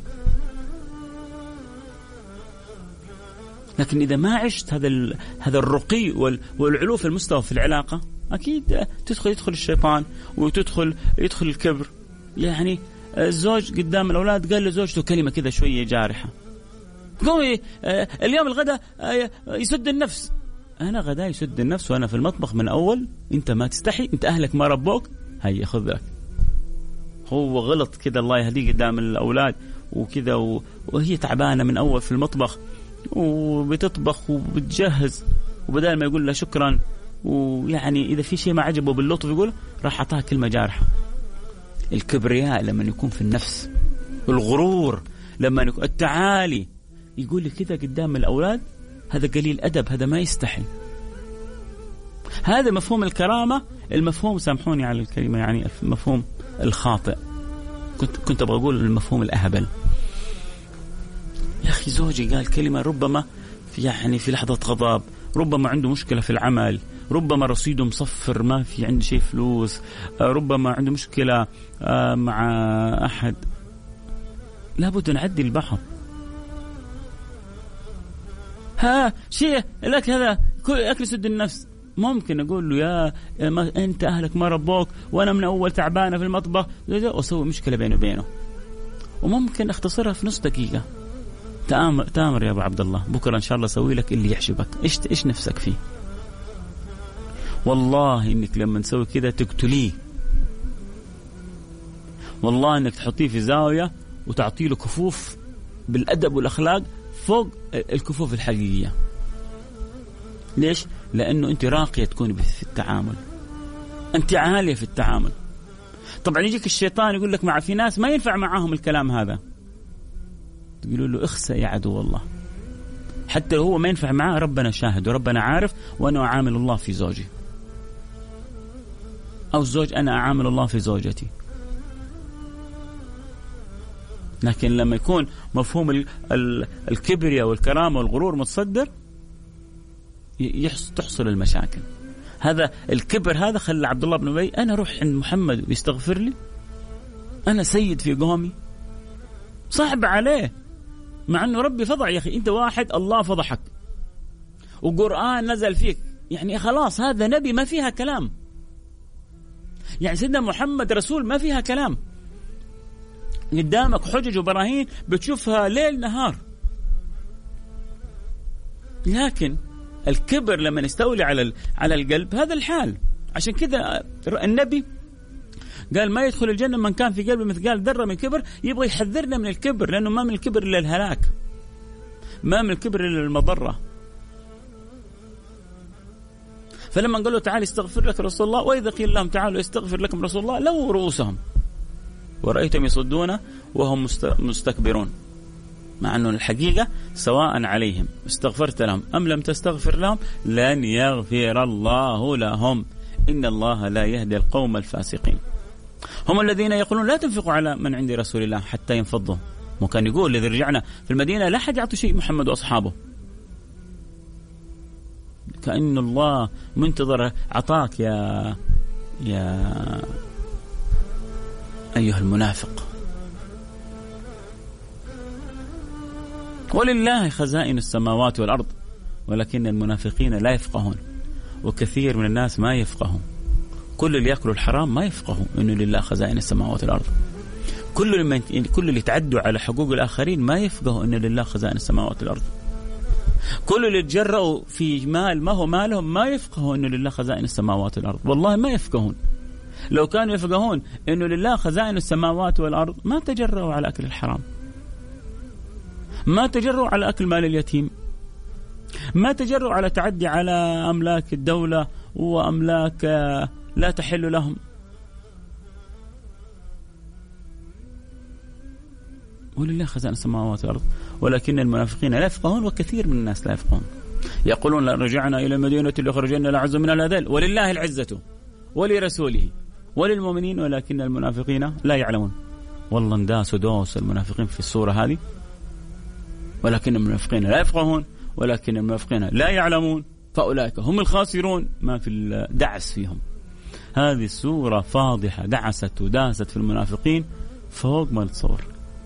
لكن إذا ما عشت هذا الرقي والعلو في المستوى في العلاقة، أكيد يدخل الشيطان ويدخل الكبر. يعني الزوج قدام الأولاد قال لزوجته كلمة كذا شوية جارحة، قوي اليوم الغداء يسد النفس. أنا غداء يسد النفس وأنا في المطبخ من أول؟ أنت ما تستحي؟ أنت أهلك ما ربوك؟ هيا خذ لك. هو غلط كذا، الله يهديه، قدام الأولاد وكذا وهي تعبانة من أول في المطبخ وبتطبخ وبتجهز، وبدال ما يقول له شكرا، ويعني إذا في شيء ما عجبه باللطف يقول راح أعطاها كلمة جارحة. الكبرياء لما يكون في النفس، الغرور لما يكون، التعالي، يقول لي كذا قدام الأولاد، هذا قليل أدب، هذا ما يستحي. هذا مفهوم الكرامة، المفهوم سامحوني على الكلمة يعني المفهوم الخاطئ. كنت أبغى أقول المفهوم الأهبل. يا أخي زوجي قال كلمة ربما في لحظة غضب، ربما عنده مشكلة في العمل، ربما رصيده مصفر ما في عنده شيء فلوس، ربما عنده مشكلة مع أحد، لابد نعدي البعض. شيء لك هذا أكل سد النفس. ممكن أقول له يا أنت أهلك ما ربوك وأنا من أول تعبانة في المطبخ، وأسوي مشكلة بينه وبينه، وممكن أختصرها في نص دقيقة. تامر يا أبو عبد الله، بكرة إن شاء الله سوي لك اللي يحشبك. إيش نفسك فيه؟ والله إنك لما نسوي كذا تقتليه، والله إنك تحطيه في زاوية وتعطيه له كفوف بالأدب والأخلاق فوق الكفوف الحقيقية. ليش؟ لأنه أنت راقية تكوني في التعامل، أنت عالية في التعامل. طبعا يجيك الشيطان يقول لك في ناس ما ينفع معاهم الكلام هذا، تقولوا له اخسأ يا عدو الله. حتى هو ما ينفع معاه، ربنا شاهد وربنا عارف، وأنا أعامل الله في زوجي، أو الزوج أنا أعامل الله في زوجتي. لكن لما يكون مفهوم الكبرياء والكرامة والغرور متصدر، تحصل المشاكل. هذا الكبر هذا خلى عبد الله بن أبي أنا أروح عند محمد ويستغفر لي، أنا سيد في قومي، صعب عليه، مع أنه ربي فضح. يا أخي أنت واحد الله فضحك وقرآن نزل فيك، يعني خلاص هذا نبي ما فيها كلام، يعني سيدنا محمد رسول ما فيها كلام. قدامك حجج وبراهين بتشوفها ليل نهار. لكن الكبر لما يستولي على القلب هذا الحال. عشان كذا النبي قال ما يدخل الجنة من كان في قلبه مثقال ذرة من كبر. يبغى يحذرنا من الكبر، لأنه ما من الكبر إلا الهلاك، ما من الكبر إلا المضرة. فلما قال له تعالى استغفر لك رسول الله، وإذا قيل لهم تعالوا استغفر لكم رسول الله لو رؤوسهم ورأيتم يصدون وهم مستكبرون. مع أنه الحقيقة سواء عليهم استغفرت لهم أم لم تستغفر لهم لن يغفر الله لهم، إن الله لا يهدي القوم الفاسقين. هم الذين يقولون لا تنفقوا على من عند رسول الله حتى ينفضوا. وكان يقول إذا رجعنا في المدينة لا حد يعطي شيء محمد وأصحابه، كأن الله منتظر عطاك يا أيها المنافق. ولله خزائن السماوات والأرض ولكن المنافقين لا يفقهون. وكثير من الناس ما يفقهون. كل اللي يأكلوا الحرام ما يفقهوا إنه لله خزائن السماوات والأرض. كل اللي يتعدوا على حقوق الآخرين ما يفقهوا إنه لله خزائن السماوات والأرض. كل اللي يتجرؤوا في مال ما هو مالهم ما يفقهوا إنه لله خزائن السماوات والأرض. والله ما يفقهون. لو كانوا يفقهون إنه لله خزائن السماوات والأرض ما تجرؤوا على أكل الحرام، ما تجرؤوا على أكل مال اليتيم، ما تجرؤوا على تعدي على أملاك الدولة وأملاك لا تحل لهم. ولله خزائن السماوات والأرض ولكن المنافقين لا يفقهون وكثير من الناس لا يفقهون. يقولون لئن رجعنا إلى المدينة لخرجنا الأعز من الأذل ولله العزة ولرسوله وللمؤمنين ولكن المنافقين لا يعلمون. والله انداسوا دوس المنافقين في السورة هذه. ولكن المنافقين لا يفقهون ولكن المنافقين لا يعلمون فأولئك هم الخاسرون. ما في الدعس فيهم. هذه السورة فاضحة، دعست وداست في المنافقين فوق ما نتصور.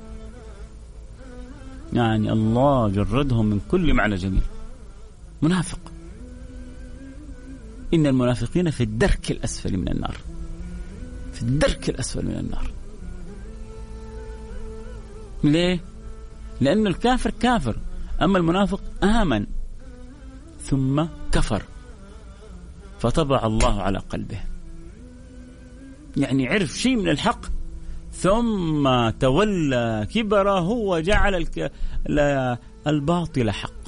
يعني الله جردهم من كل معنى جميل. منافق، إن المنافقين في الدرك الأسفل من النار، في الدرك الأسفل من النار. ليه؟ لأن الكافر كافر، أما المنافق آمن ثم كفر فطبع الله على قلبه. يعني عرف شيء من الحق ثم تولى كبره وجعل الباطل حق.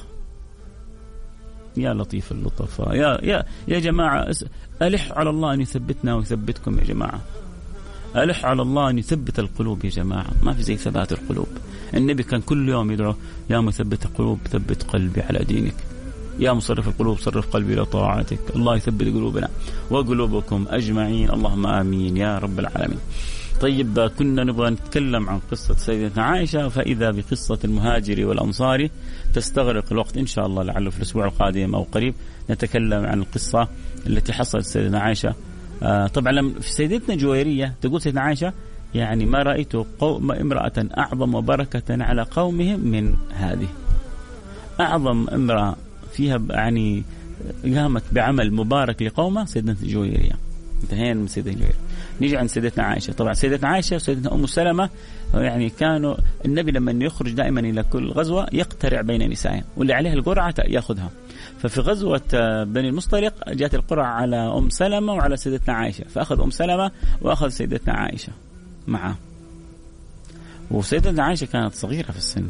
يا لطيف اللطفاء، يا جماعة ألح على الله أن يثبتنا ويثبتكم يا جماعة. ألح على الله أن يثبت القلوب يا جماعة. ما في زي ثبات القلوب. النبي كان كل يوم يدعو يا مثبت القلوب ثبت قلبي على دينك، يا مصرف القلوب صرف قلبي إلى طاعتك. الله يثبت قلوبنا وقلوبكم أجمعين، اللهم آمين يا رب العالمين. طيب، كنا نبغى نتكلم عن قصة سيدتنا عائشة، فإذا بقصة المهاجر والأنصاري تستغرق الوقت. إن شاء الله لعله في الأسبوع القادم أو قريب نتكلم عن القصة التي حصلت سيدتنا عائشة. طبعا لما في سيدتنا جويرية تقول سيدتنا عائشة يعني ما رأيت امرأة أعظم بركة على قومهم من هذه. أعظم امرأة فيها يعني قامت بعمل مبارك لقومها سيدتنا جويرية. انتهينا من سيدتنا جويرية، نيجي عند سيدتنا عائشة. طبعا سيدتنا عائشة وسيدتنا أم سلمة يعني كانوا النبي لما يخرج دائما إلى كل غزوة يقترع بين نسائهم، واللي عليها القرعة يأخذها. ففي غزوة بني المصطلق جاءت القرعة على أم سلمة وعلى سيدتنا عائشة، فأخذ أم سلمة وأخذ سيدتنا عائشة معه. وسيدتنا عائشة كانت صغيرة في السن،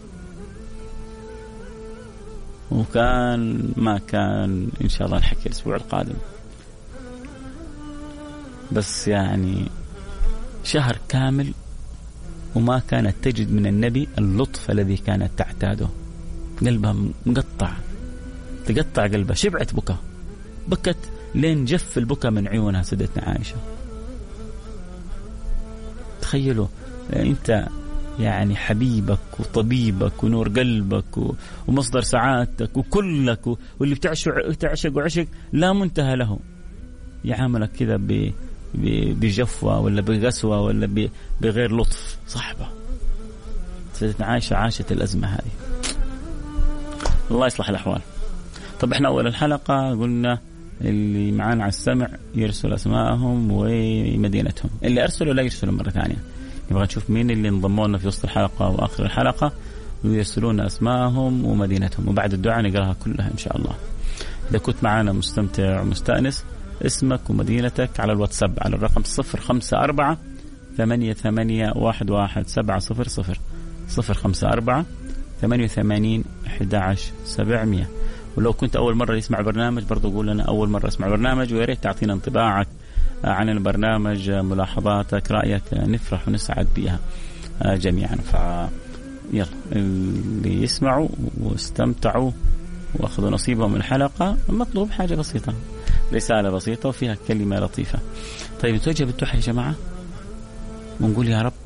وكان ما كان إن شاء الله نحكي الأسبوع القادم، بس يعني شهر كامل وما كانت تجد من النبي اللطف الذي كانت تعتاده. قلبها مقطع، تقطع قلبها، شبعت بكى، بكت لين جف البكى من عيونها سيدتنا عائشة. تخيلوا أنت يعني حبيبك وطبيبك ونور قلبك ومصدر سعادتك وكلك واللي بتعشق وعشق لا منتهى له يعاملك كذا بجفوة ولا بقسوة ولا بغير لطف. صحبة سيدتنا عائشة عاشت الأزمة هذه. الله يصلح الأحوال. طب احنا أول الحلقة قلنا اللي معانا على السمع يرسل أسماءهم ومدينتهم، اللي أرسلوا لا يرسلوا مرة ثانية. نبغى نشوف مين اللي انضموا لنا في وسط الحلقة وآخر الحلقة ويرسلون أسماءهم ومدينتهم، وبعد الدعاء نقراها كلها إن شاء الله. إذا كنت معنا مستمتع ومستأنس اسمك ومدينتك على الواتساب على الرقم 054 88 11 700 054 88 11 700. ولو كنت أول مرة يسمع برنامج برضو قول لنا أول مرة اسمع برنامج، ويا ريت تعطينا انطباعك عن البرنامج، ملاحظاتك، رأيك، نفرح ونسعد بها جميعا. فيلا اللي يسمعوا واستمتعوا وأخذوا نصيبهم من الحلقة، مطلوب حاجة بسيطة، رسالة بسيطة وفيها كلمة لطيفة. طيب نتوجه بالدعاء يا جماعة ونقول يا رب،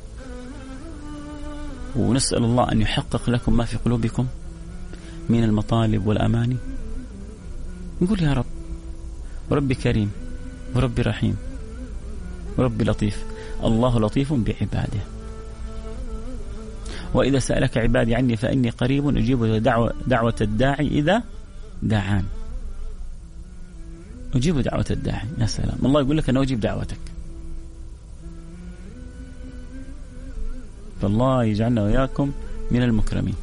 ونسأل الله أن يحقق لكم ما في قلوبكم من المطالب والأماني. نقول يا رب، وربي كريم وربي رحيم وربي لطيف، الله لطيف بعباده. وإذا سألك عبادي عني فإني قريب أجيب دعوة الداعي إذا دعان. أجيب دعوة الداعي. يا سلام، الله يقول لك أنا أجيب دعوتك. فالله يجعلنا وإياكم من المكرمين.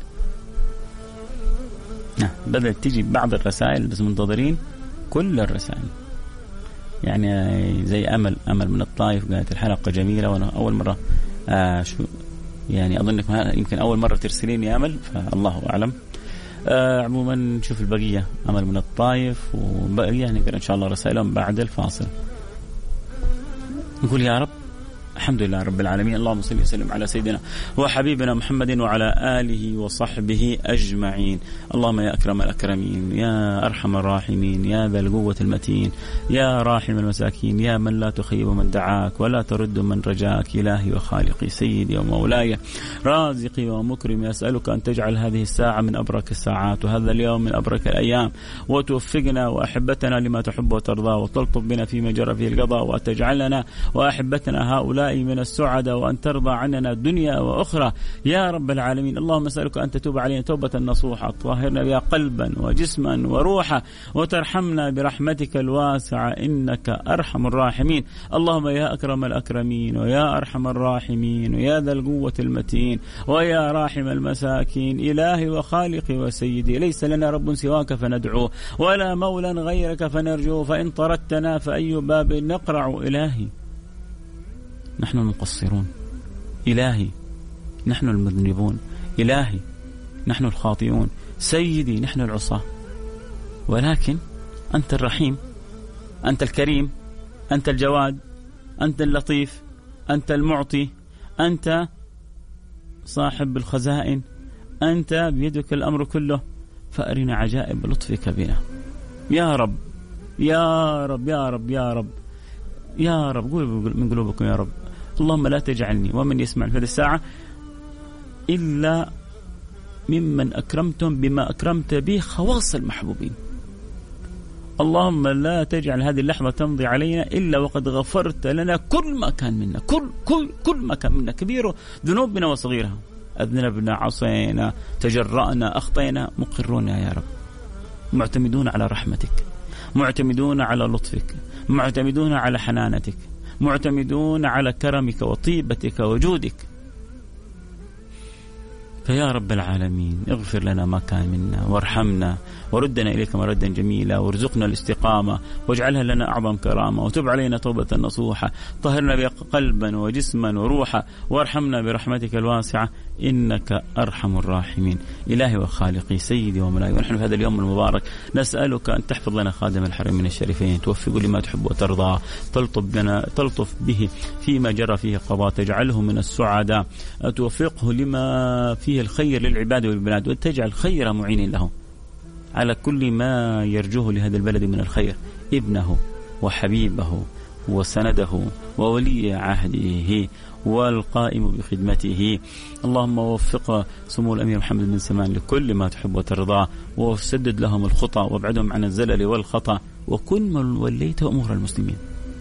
بدأت تجي بعض الرسائل بس منتظرين كل الرسائل. يعني زي أمل من الطائف قالت الحلقة جميلة، وأنا أول مرة يعني أظنك يمكن أول مرة ترسلين يا أمل، فالله أعلم. عموما نشوف البقية. أمل من الطائف وبقية نقرأ إن شاء الله رسائلهم بعد الفاصل. نقول يا رب الحمد لله رب العالمين، اللهم صل وسلم على سيدنا وحبيبنا محمد وعلى آله وصحبه أجمعين. اللهم يا أكرم الأكرمين، يا أرحم الراحمين، يا ذا القوة المتين، يا راحم المساكين، يا من لا تخيب من دعاك ولا ترد من رجاك، إلهي وخالقي سيدي ومولاي رازقي ومكرمي، أسألك أن تجعل هذه الساعة من أبرك الساعات وهذا اليوم من أبرك الأيام، وتوفقنا وأحبتنا لما تحب وترضى، وتلطف بنا فيما جرى فيه القضاء، وتجعلنا وأحبتنا هؤلاء من السعداء، وأن ترضى عننا دنيا وأخرى يا رب العالمين. اللهم أسألك أن تتوب علينا توبة نصوحة، تطهرنا بها قلبا وجسما وروحا، وترحمنا برحمتك الواسعة إنك أرحم الراحمين. اللهم يا أكرم الأكرمين، ويا أرحم الراحمين، ويا ذا القوة المتين، ويا راحم المساكين، إلهي وخالقي وسيدي، ليس لنا رب سواك فندعوه، ولا مولى غيرك فنرجوه، فإن طردتنا فأي باب نقرع. إلهي نحن المقصرون، إلهي نحن المذنبون، إلهي نحن الخاطئون، سيدي نحن العصاة، ولكن أنت الرحيم، أنت الكريم، أنت الجواد، أنت اللطيف، أنت المعطي، أنت صاحب الخزائن، أنت بيدك الأمر كله، فأرنا عجائب لطفك بنا يا رب يا رب يا رب يا رب يا رب. قول من قلوبكم يا رب. اللهم لا تجعلني ومن يسمع في هذه الساعة إلا ممن أكرمتم بما أكرمت به خواص المحبوبين. اللهم لا تجعل هذه اللحظة تمضي علينا إلا وقد غفرت لنا كل ما كان منا، كل ما كان منا، كبير ذنوبنا وصغيرها، أذنبنا، عصينا، تجرأنا، أخطينا، مقرون يا رب، معتمدون على رحمتك، معتمدون على لطفك، معتمدون على حنانتك، معتمدون على كرمك وطيبتك وجودك. فيا رب العالمين اغفر لنا ما كان منا، وارحمنا، وردنا إليك مردا جميلا، وارزقنا الاستقامة، واجعلها لنا أعظم كرامة، وتب علينا توبة نصوحة، طهرنا بها قلبا وجسما وروحا، وارحمنا برحمتك الواسعة إنك أرحم الراحمين. إلهي وخالقي سيدي ومولاي، ونحن في هذا اليوم المبارك نسألك أن تحفظ لنا خادم الحرمين الشريفين، توفق لما تحب وترضى، تلطف به فيما جرى فيه قضاء، تجعله من السعداء، توفقه لما فيه الخير للعباد والبلاد، وتجعل خير معين له على كل ما يرجوه لهذا البلد من الخير، ابنه وحبيبه وسنده وولي عهده والقائم بخدمته. اللهم وفق سمو الأمير محمد بن سلمان لكل ما تحب وترضاه، وسدد لهم الخطى، وابعدهم عن الزلل والخطأ، وكن من وليت أمور المسلمين،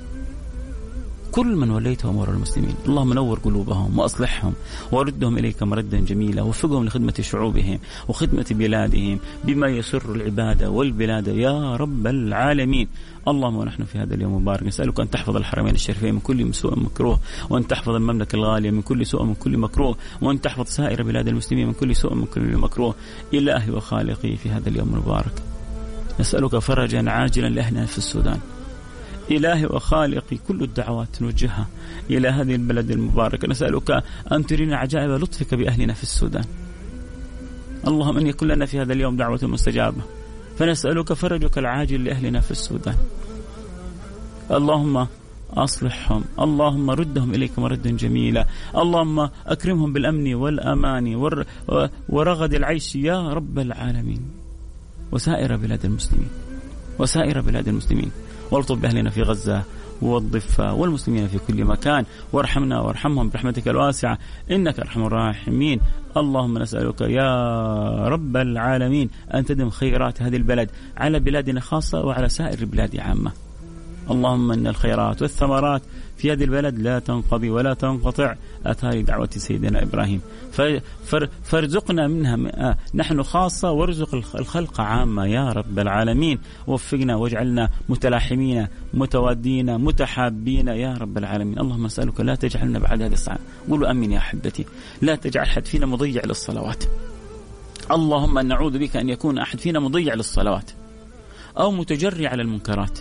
كل من وليت أمور المسلمين. اللهم نور قلوبهم وأصلحهم، وردهم إليك مردا جميلا، ووفقهم لخدمة شعوبهم وخدمة بلادهم بما يسر العبادة والبلاد يا رب العالمين. اللهم ونحن في هذا اليوم المبارك نسألك أن تحفظ الحرمين الشريفين من كل سوء مكروه، وأن تحفظ المملكة الغالية من كل سوء من كل مكروه، وأن تحفظ سائر بلاد المسلمين من كل سوء من كل مكروه. إلهي وخالقي في هذا اليوم المبارك نسألك فرجا عاجلا لأهلنا في السودان. إلهي وخالقي كل الدعوات نوجهها إلى هذه البلد المباركة، نسألك أن ترينا عجائب لطفك بأهلنا في السودان. اللهم أن يكون لنا في هذا اليوم دعوة مستجابة، فنسألك فرجك العاجل لأهلنا في السودان. اللهم أصلحهم، اللهم ردهم إليك مردا جميلا، اللهم أكرمهم بالأمن والأمان ورغد العيش يا رب العالمين، وسائر بلاد المسلمين، وسائر بلاد المسلمين، والطف بأهلنا في غزة والضفة والمسلمين في كل مكان، وارحمنا وارحمهم برحمتك الواسعة إنك أرحم الراحمين. اللهم نسألك يا رب العالمين أن تدم خيرات هذه البلد على بلادنا خاصة وعلى سائر البلاد عامة. اللهم إن الخيرات والثمرات في هذه البلد لا تنقضي ولا تنقطع أثار دعوة سيدنا إبراهيم، فارزقنا منها نحن خاصة، وارزق الخلق عامة يا رب العالمين. وفقنا واجعلنا متلاحمين متوادين متحابين يا رب العالمين. اللهم أسألك لا تجعلنا بعد هذا الساعة، قولوا أمين يا أحبتي، لا تجعل أحد فينا مضيع للصلوات. اللهم نعوذ بك أن يكون أحد فينا مضيع للصلوات، أو متجري على المنكرات،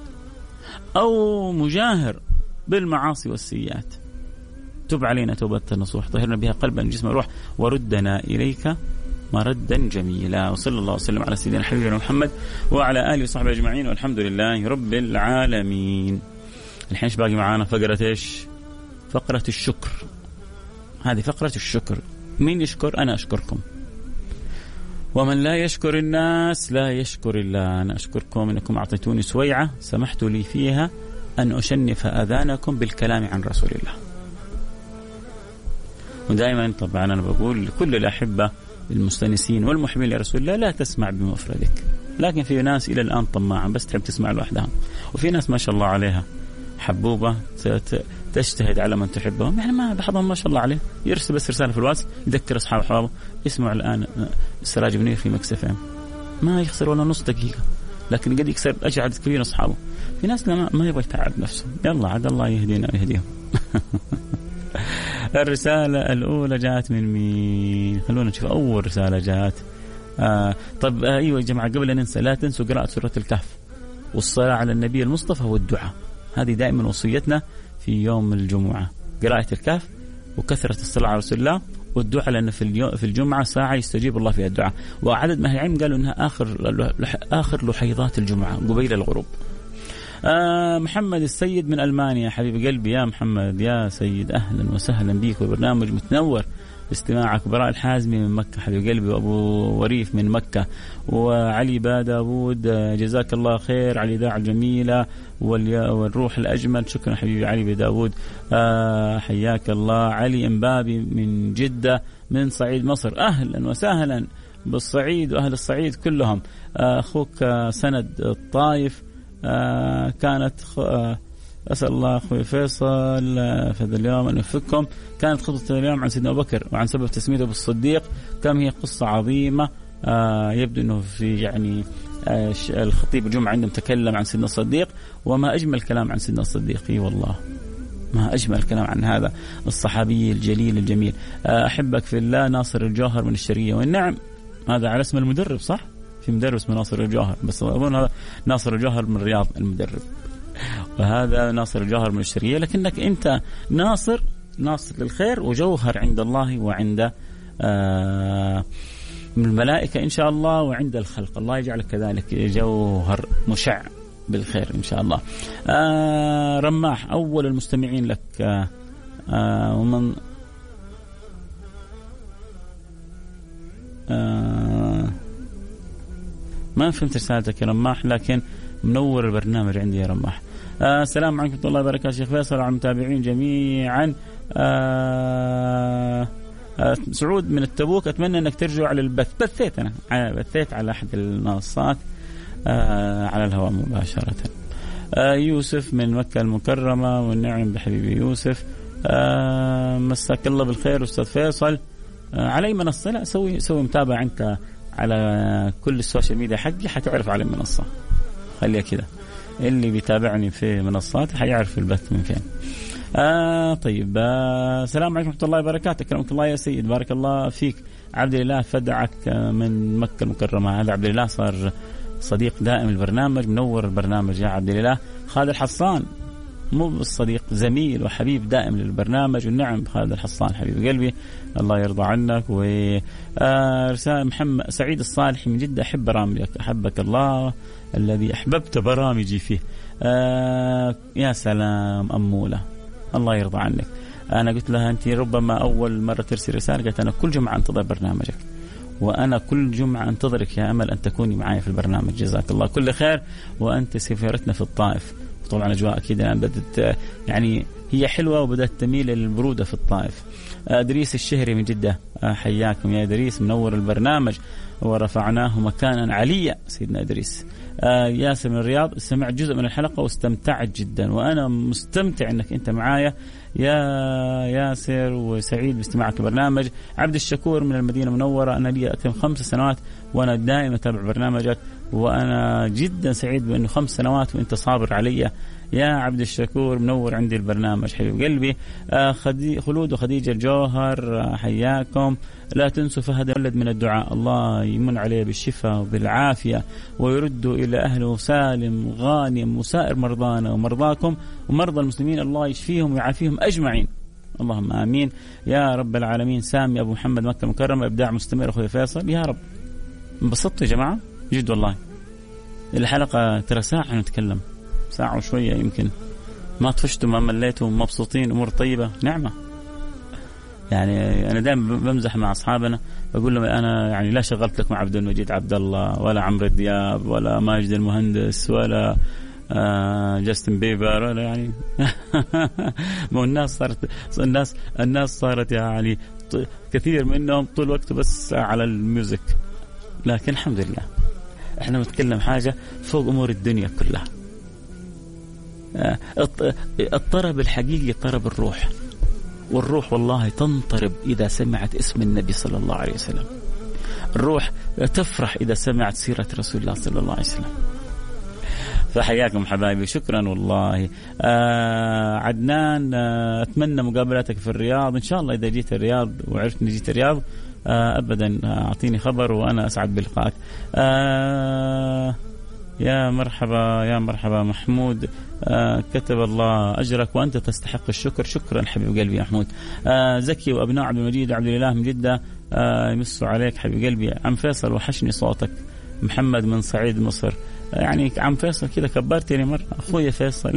أو مجاهر بالمعاصي والسيئات. تب علينا توبة نصوح، طهرنا بها قلبا جسما روح، وردنا إليك مردا جميلا. وصلى الله وسلم على سيدنا حبيبنا محمد وعلى آله وصحبه أجمعين، والحمد لله رب العالمين. الحين ايش باقي معانا؟ فقرة ايش؟ فقرة الشكر. هذه فقرة الشكر. مين يشكر؟ أنا أشكركم، ومن لا يشكر الناس لا يشكر الله. أنا أشكركم إنكم أعطيتوني سويعة سمحتوا لي فيها أن أشنف أذانكم بالكلام عن رسول الله. ودائما طبعا أنا بقول لكل الأحبة المستنسين والمحبين لرسول الله لا تسمع بمفردك، لكن في ناس إلى الآن طماعة بس تحب تسمع لوحدها، وفي ناس ما شاء الله عليها حبوبة تجتهد على من تحبهم. يعني ما بعضهم ما شاء الله عليه يرسل بس رسالة في الواتس يذكر أصحاب أحبابه اسمعوا الآن السراج منير في مكس FM، ما يخسر ولا نص دقيقة، لكن قد يكسر أجر عدد كبير أصحابه. في ناس ما يبغى يتعب نفسه، يلا عاد الله يهدينا ويهديهم. الرسالة الأولى جاءت من مين؟ خلونا نشوف أول رسالة جاءت. طب أيوة يا جماعة، قبل أن ننسى لا تنسوا قراءة سورة الكهف والصلاة على النبي المصطفى والدعاء. هذه دائما وصيتنا في يوم الجمعة، قراءة الكهف وكثرة الصلاة على رسول الله والدعاء، لأن في الجمعة ساعة يستجيب الله فيها الدعاء. وعدد من العلم قالوا أنها آخر لحيضات الجمعة قبيل الغروب. محمد السيد من ألمانيا، حبيب قلبي يا محمد يا سيد، أهلا وسهلا بيك، وبرنامج متنور باستماعك. براء الحازمي من مكة حبيب قلبي، وأبو وريف من مكة، وعلي داود جزاك الله خير على الإذاعة الجميلة والروح الأجمل. شكرا حبيبي علي داود، حياك الله. علي إمبابي من جدة من صعيد مصر، أهلا وسهلا بالصعيد وأهل الصعيد كلهم. أخوك سند الطائف، كانت أسأل الله أخوي فيصل في هذا اليوم أن يوفقكم. كانت خطبة اليوم عن سيدنا أبو بكر وعن سبب تسميته بالصديق، كم هي قصة عظيمة. يبدو أنه في يعني الخطيب الجمعة عندهم تكلم عن سيدنا الصديق، وما أجمل كلام عن سيدنا الصديق، والله ما أجمل كلام عن هذا الصحابي الجليل الجميل. أحبك في الله ناصر الجوهر من الشرقية. والنعم هذا على اسم المدرب، صح؟ في مدرب اسمه ناصر الجوهر، بس أظن هذا ناصر الجوهر من الرياض المدرب، وهذا ناصر الجوهر من الشرقية. لكنك أنت ناصر للخير وجوهر عند الله وعند من الملائكة إن شاء الله، وعند الخلق. الله يجعلك كذلك جوهر مشع بالخير إن شاء الله. رماح أول المستمعين لك، ومن ما فهمت رسالتك يا رماح، لكن منور البرنامج عندي يا رماح. السلام عليكم ورحمة الله وبركاته شيخ فيصل وعلى المتابعين جميعا. سعود من التبوك، أتمنى أنك ترجع على البث. بثيت على أحد المنصات على الهواء مباشرة. يوسف من مكة المكرمة، والنعم بحبيبي يوسف. مساك الله بالخير أستاذ فيصل. على أي منصة؟ لا سوي متابعة أنت على كل السوشيال ميديا حقي، حتعرف على المنصة. خليها كده، اللي بيتابعني في منصاتي حيعرف البث من فين. طيب. السلام عليكم ورحمة الله وبركاته. كرمك الله يا سيد، بارك الله فيك. عبد الله فدعك من مكة المكرمة. هذا عبد الله صار صديق دائم البرنامج، منور البرنامج يا عبد الله. خالد الحصان مو بالصديق، زميل وحبيب دائم للبرنامج. والنعم خالد الحصان حبيب قلبي، الله يرضى عنك. ورسالة محمد سعيد الصالحي من جدة، أحب برامجك، أحبك الله الذي أحببت برامجي فيه. يا سلام أمولة، الله يرضى عنك. أنا قلت لها أنت ربما أول مرة ترسل رسالة، قلت أنا كل جمعة أنتظر برنامجك، وأنا كل جمعة أنتظرك يا أمل أن تكوني معي في البرنامج. جزاك الله كل خير. وأنت سفيرتنا في الطائف، طبعا أجواء أكيد الآن بدت يعني هي حلوة وبدأت تميل للبرودة في الطائف. إدريس الشهري من جدة، حياكم يا إدريس، منور البرنامج. ورفعناه مكانا عليا. سيدنا إدريس. ياسر من الرياض سمع جزء من الحلقة واستمتعت جدا، وأنا مستمتع أنك أنت معايا يا ياسر، وسعيد باستماعك البرنامج. عبد الشكور من المدينة المنورة، أنا لي أتم 5 سنوات وأنا دائما أتابع برنامجك، وأنا جدا سعيد بأنه 5 سنوات وأنت صابر علي يا عبد الشكور. منور عندي البرنامج حبيب قلبي. خلود وخديجة الجوهر حياكم. لا تنسوا فهد الولد من الدعاء، الله يمن عليه بالشفاء وبالعافية ويرده إلى أهله سالم غانم، وسائر مرضانا ومرضاكم ومرضى المسلمين الله يشفيهم ويعافيهم أجمعين، اللهم آمين يا رب العالمين. سامي أبو محمد مكة المكرمة، إبداع مستمر أخوي فيصل، يا رب. انبسطت يا جماعة جد والله. الحلقة ترى ساعة نتكلم، ساعة وشوية، يمكن ما طفشتوا ما مليتوا، مبسوطين، أمور طيبة، نعمة. يعني أنا دائما بمزح مع أصحابنا بقول لهم أنا يعني لا شغلت لكم عبد المجيد عبد الله ولا عمرو دياب ولا ماجد المهندس ولا جاستن بيبر ولا يعني ما الناس صارت يعني كثير منهم طول وقته بس على الميوزك، لكن الحمد لله احنا نتكلم حاجة فوق أمور الدنيا كلها. الطرب الحقيقي طرب الروح، والروح والله تنطرب إذا سمعت اسم النبي صلى الله عليه وسلم. الروح تفرح إذا سمعت سيرة رسول الله صلى الله عليه وسلم. فحياكم حبايبي، شكرا والله. عدنان أتمنى مقابلتك في الرياض إن شاء الله، إذا جيت الرياض وعرفت أني جيت الرياض أبدا أعطيني خبر وأنا أسعد بلقائك. يا مرحبا يا مرحبا محمود، كتب الله أجرك وأنت تستحق الشكر. شكرا حبيب قلبي يا محمود. زكي وأبناء عبد المجيد وعبد الإله من جدة يمسوا عليك حبيب قلبي. عم فيصل وحشني صوتك. محمد من صعيد مصر، يعني عم فيصل كذا كبرتني مرة أخوي فيصل.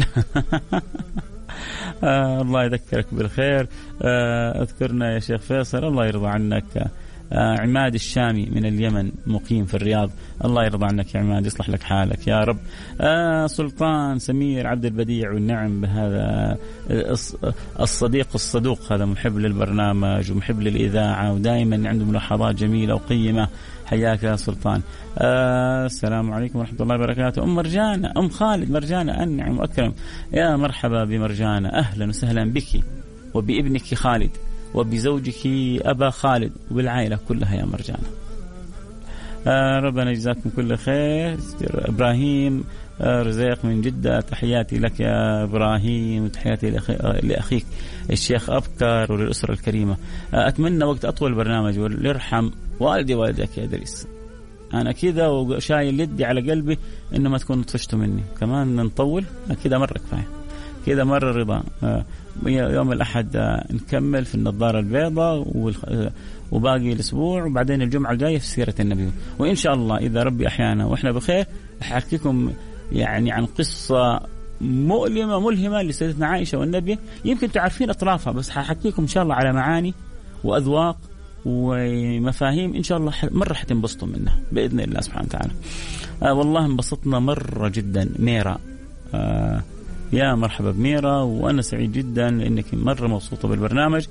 الله يذكرك بالخير. اذكرنا يا شيخ فيصل، الله يرضى عنك. عماد الشامي من اليمن مقيم في الرياض، الله يرضى عنك يا عماد، يصلح لك حالك يا رب. سلطان سمير عبد البديع، والنعم بهذا الصديق الصدوق، هذا محب للبرنامج ومحب للإذاعة ودائما عنده ملاحظات جميلة وقيمة. حياك يا سلطان. السلام عليكم ورحمة الله وبركاته. أم مرجانة، أم خالد مرجانة، أنعم وأكرم، يا مرحبا بمرجانة، أهلا وسهلا بك وبابنك خالد وبزوجك أبا خالد وبالعائلة كلها يا مرجانة. ربنا يجزاكم كل خير. إبراهيم رزيق من جدة، تحياتي لك يا إبراهيم وتحياتي لأخيك الشيخ أبكر وللأسرة الكريمة. أتمنى وقت أطول برنامج ويرحم والدي والدك يا إدريس. أنا كذا وشايل يدي على قلبي إنه ما تكونوا طفشتوا مني كمان نطول كذا مرة كفاية كذا مرة رضا. يوم الأحد نكمل في النظارة البيضاء وباقي الأسبوع، وبعدين الجمعة الجاية في سيرة النبي، وإن شاء الله إذا ربي أحيانا وإحنا بخير أحكيكم يعني عن قصة مؤلمة ملهمة لسيدتنا عائشة والنبي. يمكن تعرفين أطرافها بس ححكيكم إن شاء الله على معاني وأذواق ومفاهيم إن شاء الله مرة حتنبسطوا منها بإذن الله سبحانه وتعالى. والله انبسطنا مرة جدا. ميرا، يا مرحبا بميرا، وأنا سعيد جدا إنك مرة مبسوطة بالبرنامج.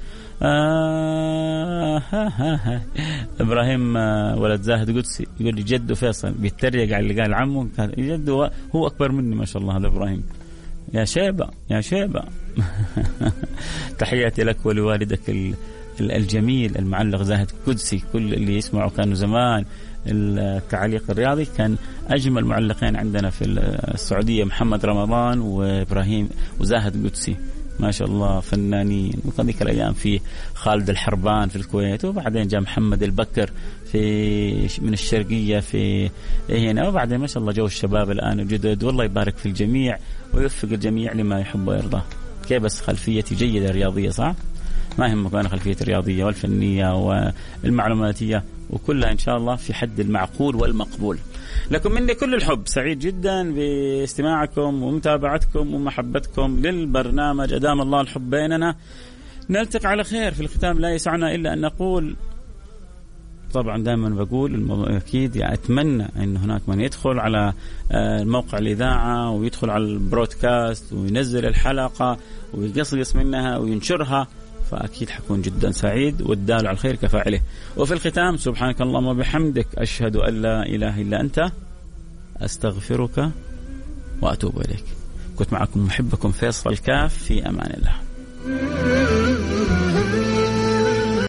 إبراهيم ولد زاهد قدسي يقول لي جده فيصل بيتريق على اللي قال عمه، جده هو أكبر مني ما شاء الله. هذا إبراهيم يا شيبة يا شيبة. تحياتي لك ولوالدك الجميل المعلق زاهد قدسي. كل اللي يسمعوا كانوا زمان التعليق الرياضي كان أجمل معلقين عندنا في السعودية، محمد رمضان وإبراهيم وزاهد قدسي ما شاء الله فنانين. وكذلك الأيام في خالد الحربان في الكويت، وبعدين جاء محمد البكر من الشرقية في هنا، وبعدين ما شاء الله جو الشباب الآن جدد. والله يبارك في الجميع ويوفق الجميع لما يحب ويرضى. كيف بس خلفيتي جيدة رياضية صح؟ ما يهمك أنا خلفيتي الرياضية والفنية والمعلوماتية وكلها إن شاء الله في حد المعقول والمقبول. لكم مني كل الحب، سعيد جدا باستماعكم ومتابعتكم ومحبتكم للبرنامج. أدام الله الحب بيننا. نلتقي على خير. في الختام لا يسعنا إلا أن نقول، طبعا دائما بقول أكيد يعني أتمنى أن هناك من يدخل على الموقع الإذاعة ويدخل على البرودكاست وينزل الحلقة ويقصقص منها وينشرها فأكيد حكون جدا سعيد، والدال على الخير كفاعله. وفي الختام سبحانك اللهم وبحمدك أشهد أن لا إله إلا أنت أستغفرك وأتوب إليك. كنت معكم محبكم فيصل كاف، في أمان الله.